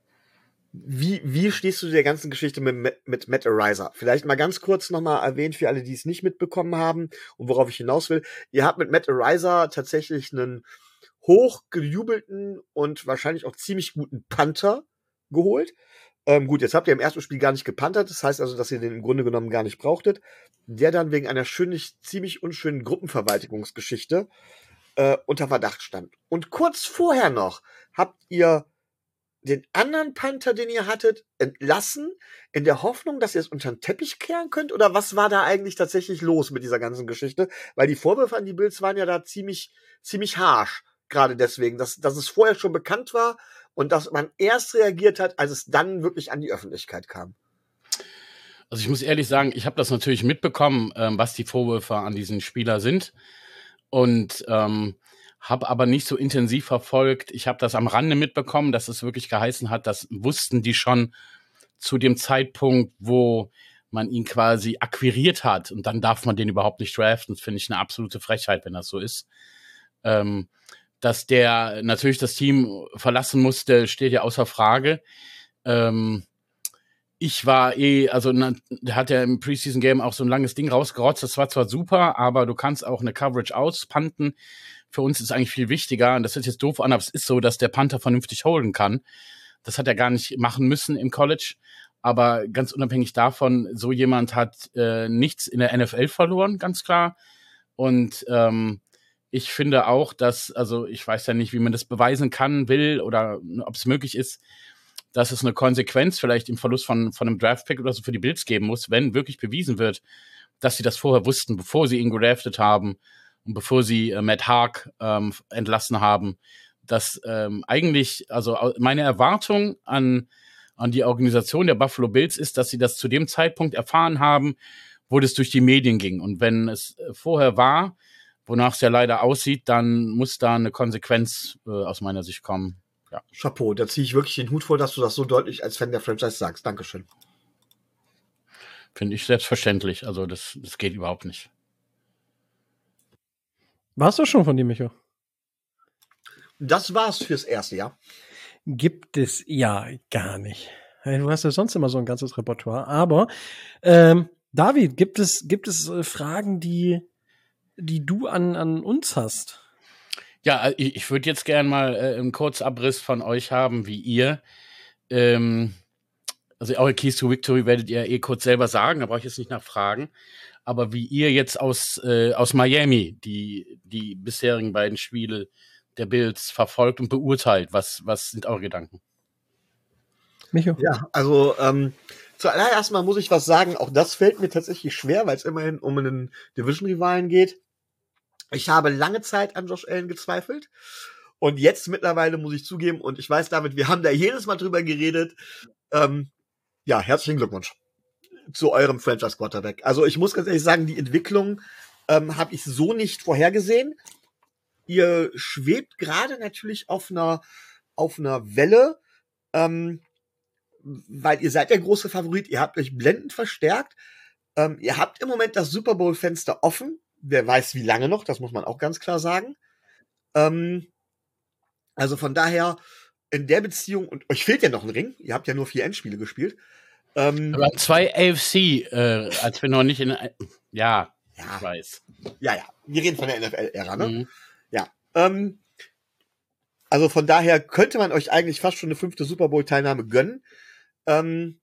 Wie, wie stehst du der ganzen Geschichte mit, mit Matt Araiza? Vielleicht mal ganz kurz nochmal erwähnt für alle, die es nicht mitbekommen haben und worauf ich hinaus will. Ihr habt mit Matt Araiza tatsächlich einen hochgejubelten und wahrscheinlich auch ziemlich guten Panther geholt. Ähm, gut, jetzt habt ihr im ersten Spiel gar nicht gepantert. Das heißt also, dass ihr den im Grunde genommen gar nicht brauchtet. Der dann wegen einer schönen, ziemlich unschönen Gruppenvergewaltigungsgeschichte äh, unter Verdacht stand. Und kurz vorher noch habt ihr den anderen Panther, den ihr hattet, entlassen, in der Hoffnung, dass ihr es unter den Teppich kehren könnt? Oder was war da eigentlich tatsächlich los mit dieser ganzen Geschichte? Weil die Vorwürfe an die Bills waren ja da ziemlich, ziemlich harsch. Gerade deswegen, dass, dass es vorher schon bekannt war und dass man erst reagiert hat, als es dann wirklich an die Öffentlichkeit kam. Also ich muss ehrlich sagen, ich habe das natürlich mitbekommen, ähm, was die Vorwürfe an diesen Spieler sind. Und ähm, habe aber nicht so intensiv verfolgt. Ich habe das am Rande mitbekommen, dass es wirklich geheißen hat, das wussten die schon zu dem Zeitpunkt, wo man ihn quasi akquiriert hat. Und dann darf man den überhaupt nicht draften. Das finde ich eine absolute Frechheit, wenn das so ist. Ähm, dass der natürlich das Team verlassen musste, steht ja außer Frage. Ähm, ich war eh, also na, der hat ja im Preseason-Game auch so ein langes Ding rausgerotzt. Das war zwar super, aber du kannst auch eine Coverage auspanten. Für uns ist eigentlich viel wichtiger, und das hört jetzt doof an, aber es ist so, dass der Panther vernünftig holden kann. Das hat er gar nicht machen müssen im College. Aber ganz unabhängig davon, so jemand hat äh, nichts in der N F L verloren, ganz klar. Und ähm, ich finde auch, dass, also ich weiß ja nicht, wie man das beweisen kann, will oder ob es möglich ist, dass es eine Konsequenz vielleicht im Verlust von, von einem Draftpick oder so für die Bills geben muss, wenn wirklich bewiesen wird, dass sie das vorher wussten, bevor sie ihn gedraftet haben und bevor sie äh, Matt Haag ähm, entlassen haben, dass ähm, eigentlich, also meine Erwartung an, an die Organisation der Buffalo Bills ist, dass sie das zu dem Zeitpunkt erfahren haben, wo das durch die Medien ging. Und wenn es vorher war, wonach es ja leider aussieht, dann muss da eine Konsequenz äh, aus meiner Sicht kommen. Ja. Chapeau, da ziehe ich wirklich den Hut vor, dass du das so deutlich als Fan der Franchise sagst. Dankeschön. Finde ich selbstverständlich. Also das, das geht überhaupt nicht. War's doch schon von dir, Micho? Das war's fürs erste Jahr. Gibt es ja gar nicht. Hey, du hast ja sonst immer so ein ganzes Repertoire. Aber ähm, David, gibt es, gibt es äh, Fragen, die, die du an, an uns hast? Ja, ich, ich würde jetzt gern mal äh, einen Kurzabriss von euch haben, wie ihr. Ähm, also eure Keys to Victory werdet ihr eh kurz selber sagen, da brauche ich jetzt nicht nachfragen. Aber wie ihr jetzt aus, äh, aus Miami die, die bisherigen beiden Spiele der Bills verfolgt und beurteilt, was, was sind eure Gedanken? Micho? Ja, also ähm, zuallererst mal muss ich was sagen, auch das fällt mir tatsächlich schwer, weil es immerhin um einen Division-Rivalen geht. Ich habe lange Zeit an Josh Allen gezweifelt und jetzt mittlerweile muss ich zugeben, und ich weiß, David, wir haben da jedes Mal drüber geredet, ähm, ja, herzlichen Glückwunsch zu eurem Franchise-Quarterback. Also ich muss ganz ehrlich sagen, die Entwicklung ähm, habe ich so nicht vorhergesehen. Ihr schwebt gerade natürlich auf einer auf einer Welle, ähm, weil ihr seid der große Favorit, ihr habt euch blendend verstärkt, ähm, ihr habt im Moment das Super Bowl-Fenster offen, wer weiß wie lange noch, das muss man auch ganz klar sagen. Ähm, also von daher, in der Beziehung, und euch fehlt ja noch ein Ring, ihr habt ja nur vier Endspiele gespielt. Ähm, Aber zwei A F C, äh, als wir noch nicht in, ja, Ja. ich weiß. ja, ja, wir reden von der N F L-Ära, ne? Mhm. Ja. Ähm, also von daher könnte man euch eigentlich fast schon eine fünfte Super Bowl-Teilnahme gönnen. Ähm,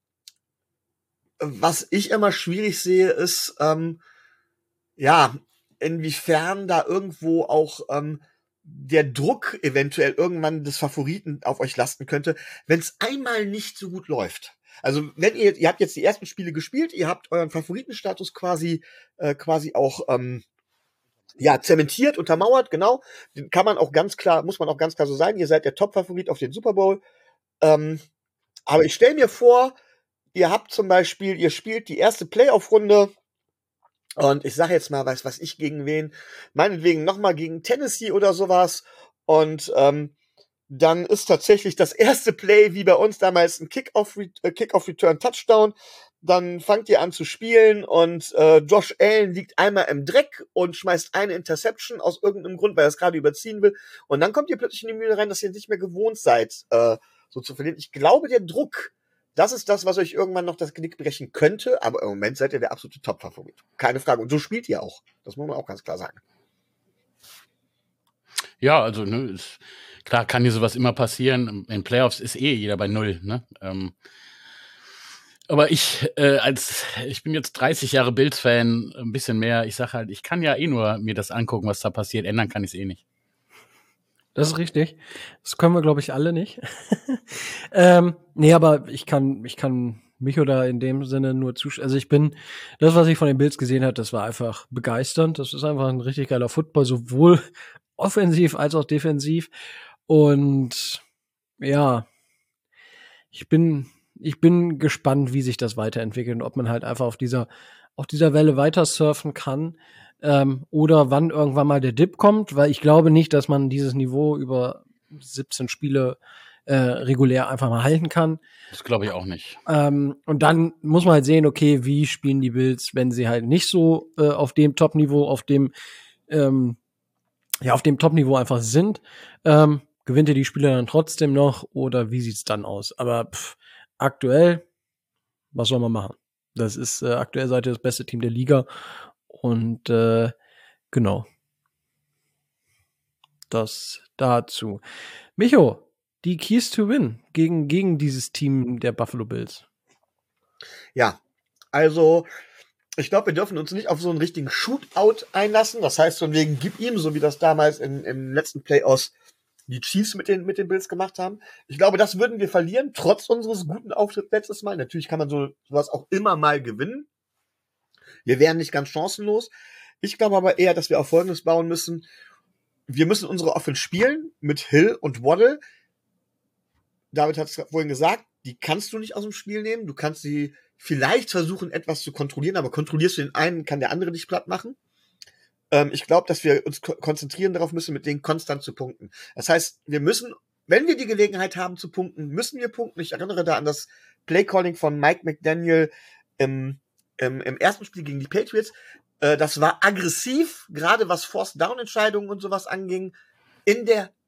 was ich immer schwierig sehe, ist, ähm, ja, inwiefern da irgendwo auch ähm, der Druck eventuell irgendwann des Favoriten auf euch lasten könnte, wenn es einmal nicht so gut läuft. Also wenn ihr, ihr habt jetzt die ersten Spiele gespielt, ihr habt euren Favoritenstatus quasi, äh, quasi auch ähm, ja, zementiert, untermauert, genau. Den kann man auch ganz klar, muss man auch ganz klar so sein, ihr seid der Top-Favorit auf den Super Bowl. Ähm, aber ich stelle mir vor, ihr habt zum Beispiel, ihr spielt die erste Playoff-Runde und ich sage jetzt mal, weiß was ich gegen wen, meinetwegen nochmal gegen Tennessee oder sowas und ähm, dann ist tatsächlich das erste Play, wie bei uns damals, ein Kick-Off-Return-Touchdown. Dann fangt ihr an zu spielen und äh, Josh Allen liegt einmal im Dreck und schmeißt eine Interception aus irgendeinem Grund, weil er es gerade überziehen will. Und dann kommt ihr plötzlich in die Mühle rein, dass ihr nicht mehr gewohnt seid, äh, so zu verlieren. Ich glaube, der Druck, das ist das, was euch irgendwann noch das Genick brechen könnte. Aber im Moment seid ihr der absolute Top-Favorit. Keine Frage. Und so spielt ihr auch. Das muss man auch ganz klar sagen. Ja, also, ne, ist, klar kann hier sowas immer passieren. In Playoffs ist eh jeder bei Null, ne? Ähm, aber ich, äh, als, ich bin jetzt dreißig Jahre Bills-Fan, ein bisschen mehr. Ich sag halt, ich kann ja eh nur mir das angucken, was da passiert. Ändern kann ich es eh nicht. Das ist richtig. Das können wir, glaube ich, alle nicht. ähm, nee, aber ich kann, ich kann mich oder in dem Sinne nur zustimmen. Also ich bin, das, was ich von den Bills gesehen habe, das war einfach begeisternd. Das ist einfach ein richtig geiler Football, sowohl offensiv als auch defensiv. Und ja, ich bin, ich bin gespannt, wie sich das weiterentwickelt und ob man halt einfach auf dieser, auf dieser Welle weiter surfen kann. Ähm, oder wann irgendwann mal der Dip kommt, weil ich glaube nicht, dass man dieses Niveau über siebzehn Spiele äh, regulär einfach mal halten kann. Das glaube ich auch nicht. Ähm, und dann muss man halt sehen, okay, wie spielen die Bills, wenn sie halt nicht so äh, auf dem Top-Niveau, auf dem ähm, ja, auf dem Top-Niveau einfach sind. Ähm, gewinnt ihr die Spieler dann trotzdem noch oder wie sieht's dann aus? Aber pff, aktuell, was soll man machen? Das ist äh, aktuell seid ihr das beste Team der Liga und äh, genau. Das dazu. Micho, die Keys to Win gegen, gegen dieses Team der Buffalo Bills. Ja, also ich glaube, wir dürfen uns nicht auf so einen richtigen Shootout einlassen. Das heißt, von wegen, gib ihm, so wie das damals in, im letzten Playoffs die Chiefs mit den, mit den Bills gemacht haben. Ich glaube, das würden wir verlieren, trotz unseres guten Auftritts letztes Mal. Natürlich kann man so sowas auch immer mal gewinnen. Wir wären nicht ganz chancenlos. Ich glaube aber eher, dass wir auf Folgendes bauen müssen. Wir müssen unsere Offense spielen mit Hill und Waddle. David hat es vorhin gesagt, die kannst du nicht aus dem Spiel nehmen. Du kannst sie vielleicht versuchen, etwas zu kontrollieren, aber kontrollierst du den einen, kann der andere dich platt machen. Ähm, ich glaube, dass wir uns ko- konzentrieren darauf müssen, mit denen konstant zu punkten. Das heißt, wir müssen, wenn wir die Gelegenheit haben zu punkten, müssen wir punkten. Ich erinnere da an das Playcalling von Mike McDaniel im, im, im ersten Spiel gegen die Patriots. Äh, das war aggressiv, gerade was Forced-Down-Entscheidungen und sowas anging. In der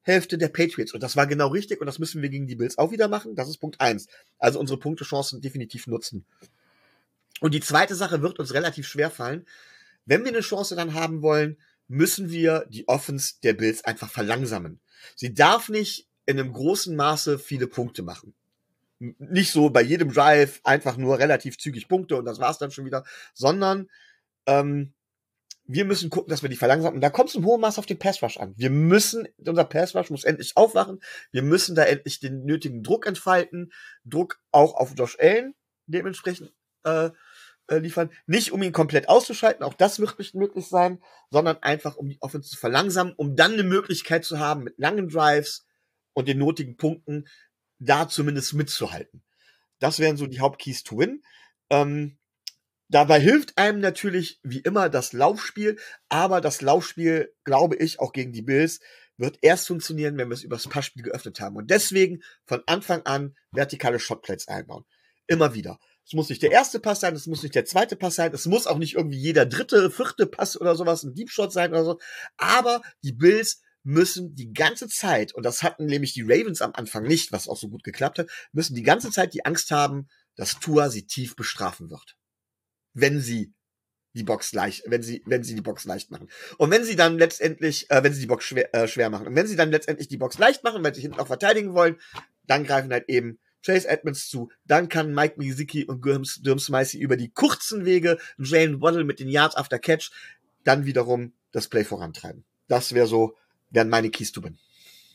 Hälfte der Patriots. Und das war genau richtig und das müssen wir gegen die Bills auch wieder machen. Das ist Punkt eins. Also unsere Punktechancen definitiv nutzen. Und die zweite Sache wird uns relativ schwer fallen. Wenn wir eine Chance dann haben wollen, müssen wir die Offense der Bills einfach verlangsamen. Sie darf nicht in einem großen Maße viele Punkte machen. Nicht so bei jedem Drive einfach nur relativ zügig Punkte und das war's dann schon wieder, sondern ähm, wir müssen gucken, dass wir die verlangsamen. Und da kommt es im hohen Maß auf den Pass Rush an. Wir müssen, unser Pass Rush muss endlich aufwachen. Wir müssen da endlich den nötigen Druck entfalten. Druck auch auf Josh Allen dementsprechend äh, äh, liefern. Nicht, um ihn komplett auszuschalten, auch das wird nicht möglich sein, sondern einfach, um die Offense zu verlangsamen, um dann eine Möglichkeit zu haben, mit langen Drives und den nötigen Punkten da zumindest mitzuhalten. Das wären so die Hauptkeys to win. Ähm, Dabei hilft einem natürlich wie immer das Laufspiel, aber das Laufspiel, glaube ich, auch gegen die Bills, wird erst funktionieren, wenn wir es übers Passspiel geöffnet haben. Und deswegen von Anfang an vertikale Shotplays einbauen. Immer wieder. Es muss nicht der erste Pass sein, es muss nicht der zweite Pass sein, es muss auch nicht irgendwie jeder dritte, vierte Pass oder sowas, ein Deep Shot sein oder so. Aber die Bills müssen die ganze Zeit, und das hatten nämlich die Ravens am Anfang nicht, was auch so gut geklappt hat, müssen die ganze Zeit die Angst haben, dass Tua sie tief bestrafen wird. Wenn sie die Box leicht, wenn sie, wenn sie die Box leicht machen. Und wenn sie dann letztendlich, äh, wenn sie die Box schwer, äh, schwer machen. Und wenn sie dann letztendlich die Box leicht machen, weil sie hinten auch verteidigen wollen, dann greifen halt eben Chase Edmonds zu. Dann kann Mike Gesicki und Durham Smythe über die kurzen Wege, Jalen Waddle mit den Yards after Catch, dann wiederum das Play vorantreiben. Das wäre so, wären meine Keys to win.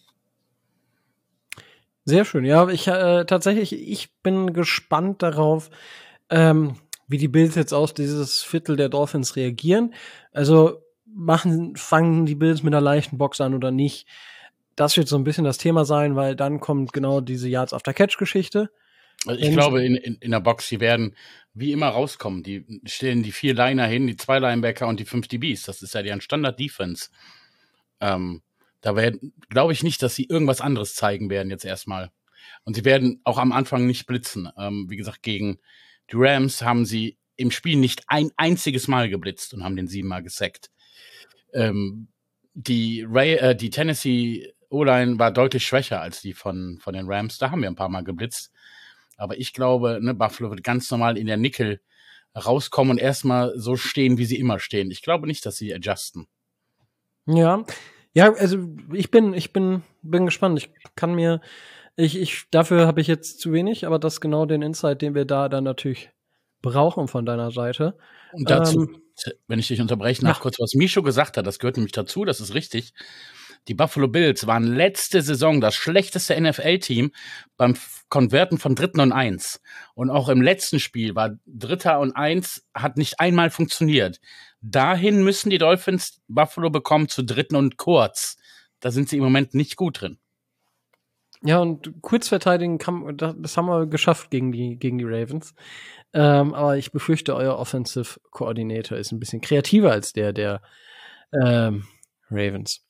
Sehr schön. Ja, ich äh, tatsächlich, ich bin gespannt darauf, ähm, wie die Bills jetzt aus dieses Viertel der Dolphins reagieren. Also machen, fangen die Bills mit einer leichten Box an oder nicht? Das wird so ein bisschen das Thema sein, weil dann kommt genau diese Yards after Catch-Geschichte. Also ich glaube, in, in, in der Box, die werden wie immer rauskommen. Die stellen die vier Liner hin, die zwei Linebacker und die fünf D Bs. Das ist ja deren Standard-Defense. Ähm, da werden, glaube ich nicht, dass sie irgendwas anderes zeigen werden jetzt erstmal. Und sie werden auch am Anfang nicht blitzen. Ähm, wie gesagt, gegen die Rams haben sie im Spiel nicht ein einziges Mal geblitzt und haben den siebenmal gesackt. Ähm, die, Ray, äh, die Tennessee O-Line war deutlich schwächer als die von, von den Rams. Da haben wir ein paar Mal geblitzt. Aber ich glaube, ne, Buffalo wird ganz normal in der Nickel rauskommen und erstmal so stehen, wie sie immer stehen. Ich glaube nicht, dass sie adjusten. Ja, ja, also ich bin, ich bin, bin gespannt. Ich kann mir Ich, ich, dafür habe ich jetzt zu wenig, aber das ist genau den Insight, den wir da dann natürlich brauchen von deiner Seite. Und dazu, ähm, wenn ich dich unterbrechen darf, ja. kurz, was Micho gesagt hat, das gehört nämlich dazu, das ist richtig. Die Buffalo Bills waren letzte Saison das schlechteste N F L-Team beim Konverten von Dritten und Eins. Und auch im letzten Spiel war Dritter und Eins, hat nicht einmal funktioniert. Dahin müssen die Dolphins Buffalo bekommen zu Dritten und Kurz. Da sind sie im Moment nicht gut drin. Ja, und kurz verteidigen, kann, das haben wir geschafft gegen die, gegen die Ravens. Ähm, aber ich befürchte, euer Offensive Coordinator ist ein bisschen kreativer als der der ähm, Ravens.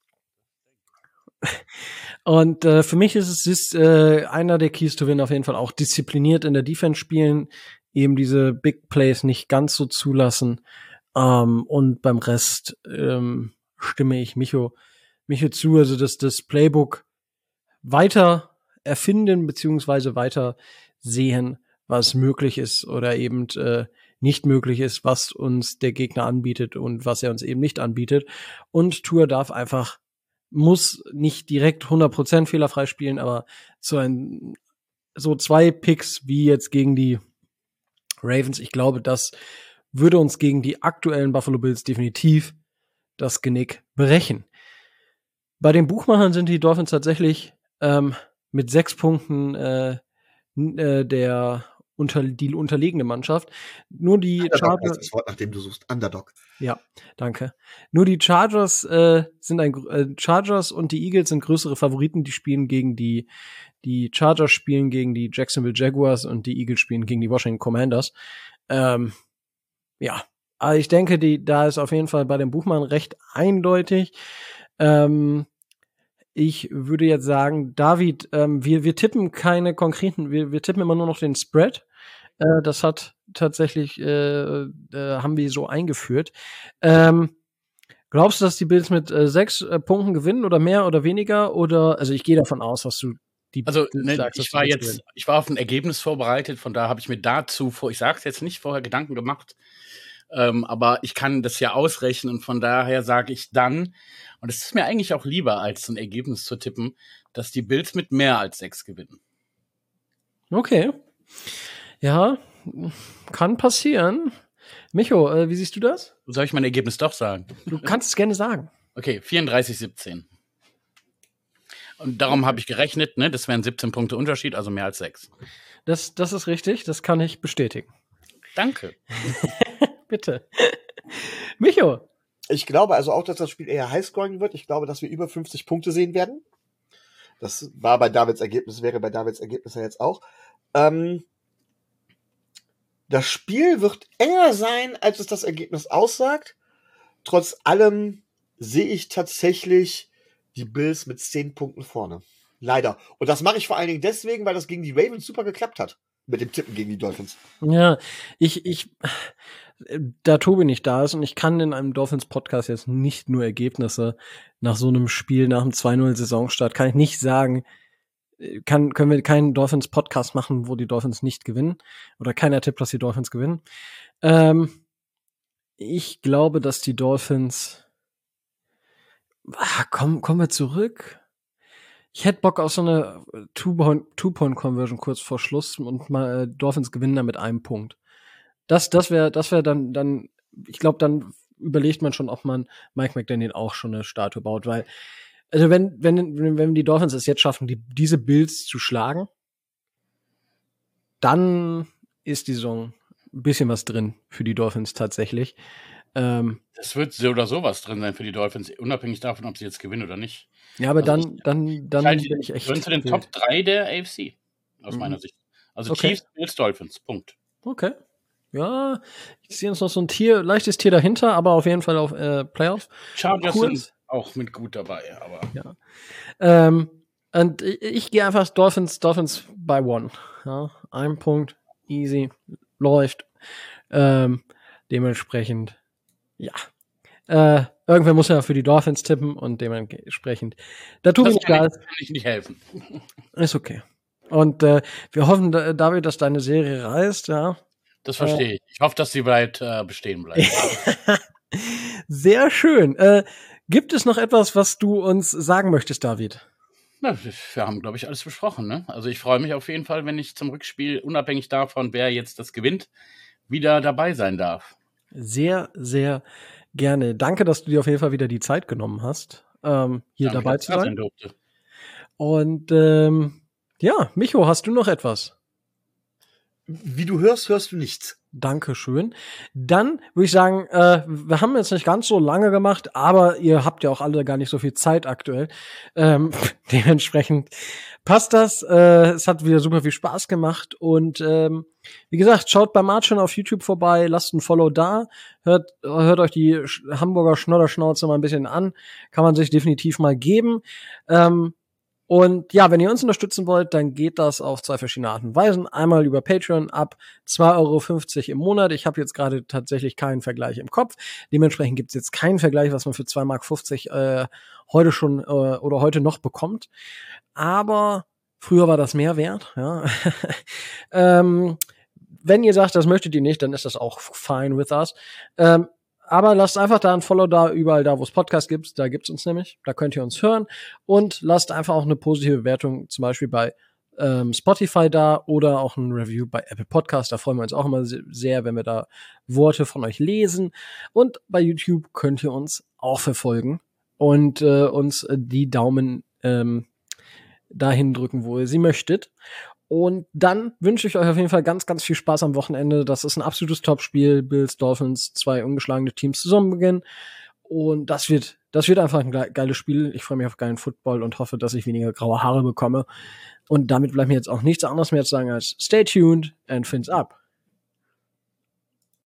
Und äh, für mich ist es ist, äh, einer der Keys to win auf jeden Fall auch diszipliniert in der Defense spielen, eben diese Big Plays nicht ganz so zulassen. Ähm, und beim Rest ähm, stimme ich Micho, Micho zu, also dass das Playbook weiter erfinden beziehungsweise weiter sehen, was möglich ist oder eben äh, nicht möglich ist, was uns der Gegner anbietet und was er uns eben nicht anbietet. Und Tua darf einfach, muss nicht direkt hundert Prozent fehlerfrei spielen, aber so ein so zwei Picks wie jetzt gegen die Ravens, ich glaube, das würde uns gegen die aktuellen Buffalo Bills definitiv das Genick brechen. Bei den Buchmachern sind die Dolphins tatsächlich ähm, mit sechs Punkten äh, äh, der unter, die unterlegene Mannschaft. Nur die Underdog Chargers, heißt das Wort, nach dem du suchst. Underdog. Ja, danke. Nur die Chargers äh, sind ein äh, Chargers und die Eagles sind größere Favoriten. Die spielen gegen die die Chargers spielen gegen die Jacksonville Jaguars und die Eagles spielen gegen die Washington Commanders. Ähm, ja, aber ich denke, die da ist auf jeden Fall bei dem Buchmann recht eindeutig. Ähm, Ich würde jetzt sagen, David, ähm, wir, wir tippen keine konkreten, wir, wir tippen immer nur noch den Spread. Äh, das hat tatsächlich, äh, äh, haben wir so eingeführt. Ähm, Glaubst du, dass die Bills mit äh, sechs äh, Punkten gewinnen oder mehr oder weniger? Oder, also ich gehe davon aus, was du die Also, Bills ne, sagst, dass ich die war Bills jetzt, gewinnen. ich war auf ein Ergebnis vorbereitet, von daher habe ich mir dazu vor, ich sage es jetzt nicht vorher Gedanken gemacht, ähm, aber ich kann das ja ausrechnen und von daher sage ich dann, und es ist mir eigentlich auch lieber, als so ein Ergebnis zu tippen, dass die Bills mit mehr als sechs gewinnen. Okay. Ja, kann passieren. Micho, äh, wie siehst du das? Soll ich mein Ergebnis doch sagen? Du kannst es gerne sagen. Okay, vierunddreißig siebzehn. Und darum habe ich gerechnet, ne, das wären siebzehn Punkte Unterschied, also mehr als sechs. Das, das ist richtig, das kann ich bestätigen. Danke. Bitte. Micho. Ich glaube also auch, dass das Spiel eher highscoring wird. Ich glaube, dass wir über fünfzig Punkte sehen werden. Das war bei Davids Ergebnis, wäre bei Davids Ergebnis ja jetzt auch. Ähm, das Spiel wird enger sein, als es das Ergebnis aussagt. Trotz allem sehe ich tatsächlich die Bills mit zehn Punkten vorne. Leider. Und das mache ich vor allen Dingen deswegen, weil das gegen die Ravens super geklappt hat. Mit dem Tippen gegen die Dolphins. Ja, ich, ich, da Tobi nicht da ist und ich kann in einem Dolphins-Podcast jetzt nicht nur Ergebnisse nach so einem Spiel, nach einem zwei null Saisonstart, kann ich nicht sagen, kann, können wir keinen Dolphins-Podcast machen, wo die Dolphins nicht gewinnen. Oder keiner tippt, dass die Dolphins gewinnen. Ähm, ich glaube, dass die Dolphins ah, komm, kommen wir zurück. Ich hätte Bock auf so eine Two-Point-Conversion kurz vor Schluss und mal äh, Dolphins gewinnen da mit einem Punkt. Das, das wäre, das wäre dann, dann, ich glaube, dann überlegt man schon, ob man Mike McDaniel auch schon eine Statue baut, weil, also wenn, wenn, wenn die Dolphins es jetzt schaffen, die, diese Bills zu schlagen, dann ist die Saison ein bisschen was drin für die Dolphins tatsächlich. Ähm, Das wird so oder sowas drin sein für die Dolphins, unabhängig davon, ob sie jetzt gewinnen oder nicht. ja, aber Also dann, ich- dann, dann Halt, bin ich echt. gehören zu den wild. Top drei der A F C, aus Mhm. meiner Sicht. Also Okay. Chiefs, Bills, Dolphins, Punkt. Okay. Ja, ich sehe uns noch so ein Tier, leichtes Tier dahinter, aber auf jeden Fall auf äh, Playoff. Chargers Kurz. sind auch mit gut dabei, aber Ja. Ähm, und ich, ich gehe einfach Dolphins, Dolphins by one. Ja, ein Punkt, easy, läuft. Ähm, dementsprechend, ja. Äh, irgendwer muss ja für die Dolphins tippen und dementsprechend, da tut mir das nicht kann da ich, kann ich nicht helfen. ist okay. Und äh, wir hoffen, da- David, dass deine Serie reißt, ja. Das verstehe ich. Ich hoffe, dass sie bald äh, bestehen bleibt. Sehr schön. Äh, gibt es noch etwas, was du uns sagen möchtest, David? Na, wir haben, glaube ich, alles besprochen. Ne? Also ich freue mich auf jeden Fall, wenn ich zum Rückspiel, unabhängig davon, wer jetzt das gewinnt, wieder dabei sein darf. Sehr, sehr gerne. Danke, dass du dir auf jeden Fall wieder die Zeit genommen hast, ähm, hier Danke, dabei dass ich zu da sein. durfte. Und ähm, ja, Micho, hast du noch etwas? Wie du hörst, hörst du nichts. Dankeschön. Dann würde ich sagen, äh, wir haben jetzt nicht ganz so lange gemacht, aber ihr habt ja auch alle gar nicht so viel Zeit aktuell. Ähm, dementsprechend passt das. Äh, es hat wieder super viel Spaß gemacht. Und ähm, wie gesagt, schaut bei Martin auf YouTube vorbei, lasst ein Follow da, hört, hört euch die Sch- Hamburger Schnodderschnauze mal ein bisschen an. Kann man sich definitiv mal geben. Ähm, Und ja, wenn ihr uns unterstützen wollt, dann geht das auf zwei verschiedene Arten und Weisen. Einmal über Patreon ab zwei Euro fünfzig im Monat. Ich habe jetzt gerade tatsächlich keinen Vergleich im Kopf. Dementsprechend gibt es jetzt keinen Vergleich, was man für zwei Mark fünfzig äh, heute schon äh, oder heute noch bekommt. Aber früher war das mehr wert. Ja. ähm, wenn ihr sagt, das möchtet ihr nicht, dann ist das auch fine with us. Ähm, Aber lasst einfach da ein Follow da, überall da, wo es Podcasts gibt. Da gibt's uns nämlich. Da könnt ihr uns hören. Und lasst einfach auch eine positive Bewertung, zum Beispiel bei ähm, Spotify da oder auch ein Review bei Apple Podcast. Da freuen wir uns auch immer se- sehr, wenn wir da Worte von euch lesen. Und bei YouTube könnt ihr uns auch verfolgen und äh, uns äh, die Daumen ähm, dahin drücken, wo ihr sie möchtet. Und dann wünsche ich euch auf jeden Fall ganz, ganz viel Spaß am Wochenende. Das ist ein absolutes Topspiel. Bills, Dolphins, zwei ungeschlagene Teams zusammen beginnen. Und das wird, das wird einfach ein ge- geiles Spiel. Ich freue mich auf geilen Football und hoffe, dass ich weniger graue Haare bekomme. Und damit bleibt mir jetzt auch nichts anderes mehr zu sagen als stay tuned and fins up.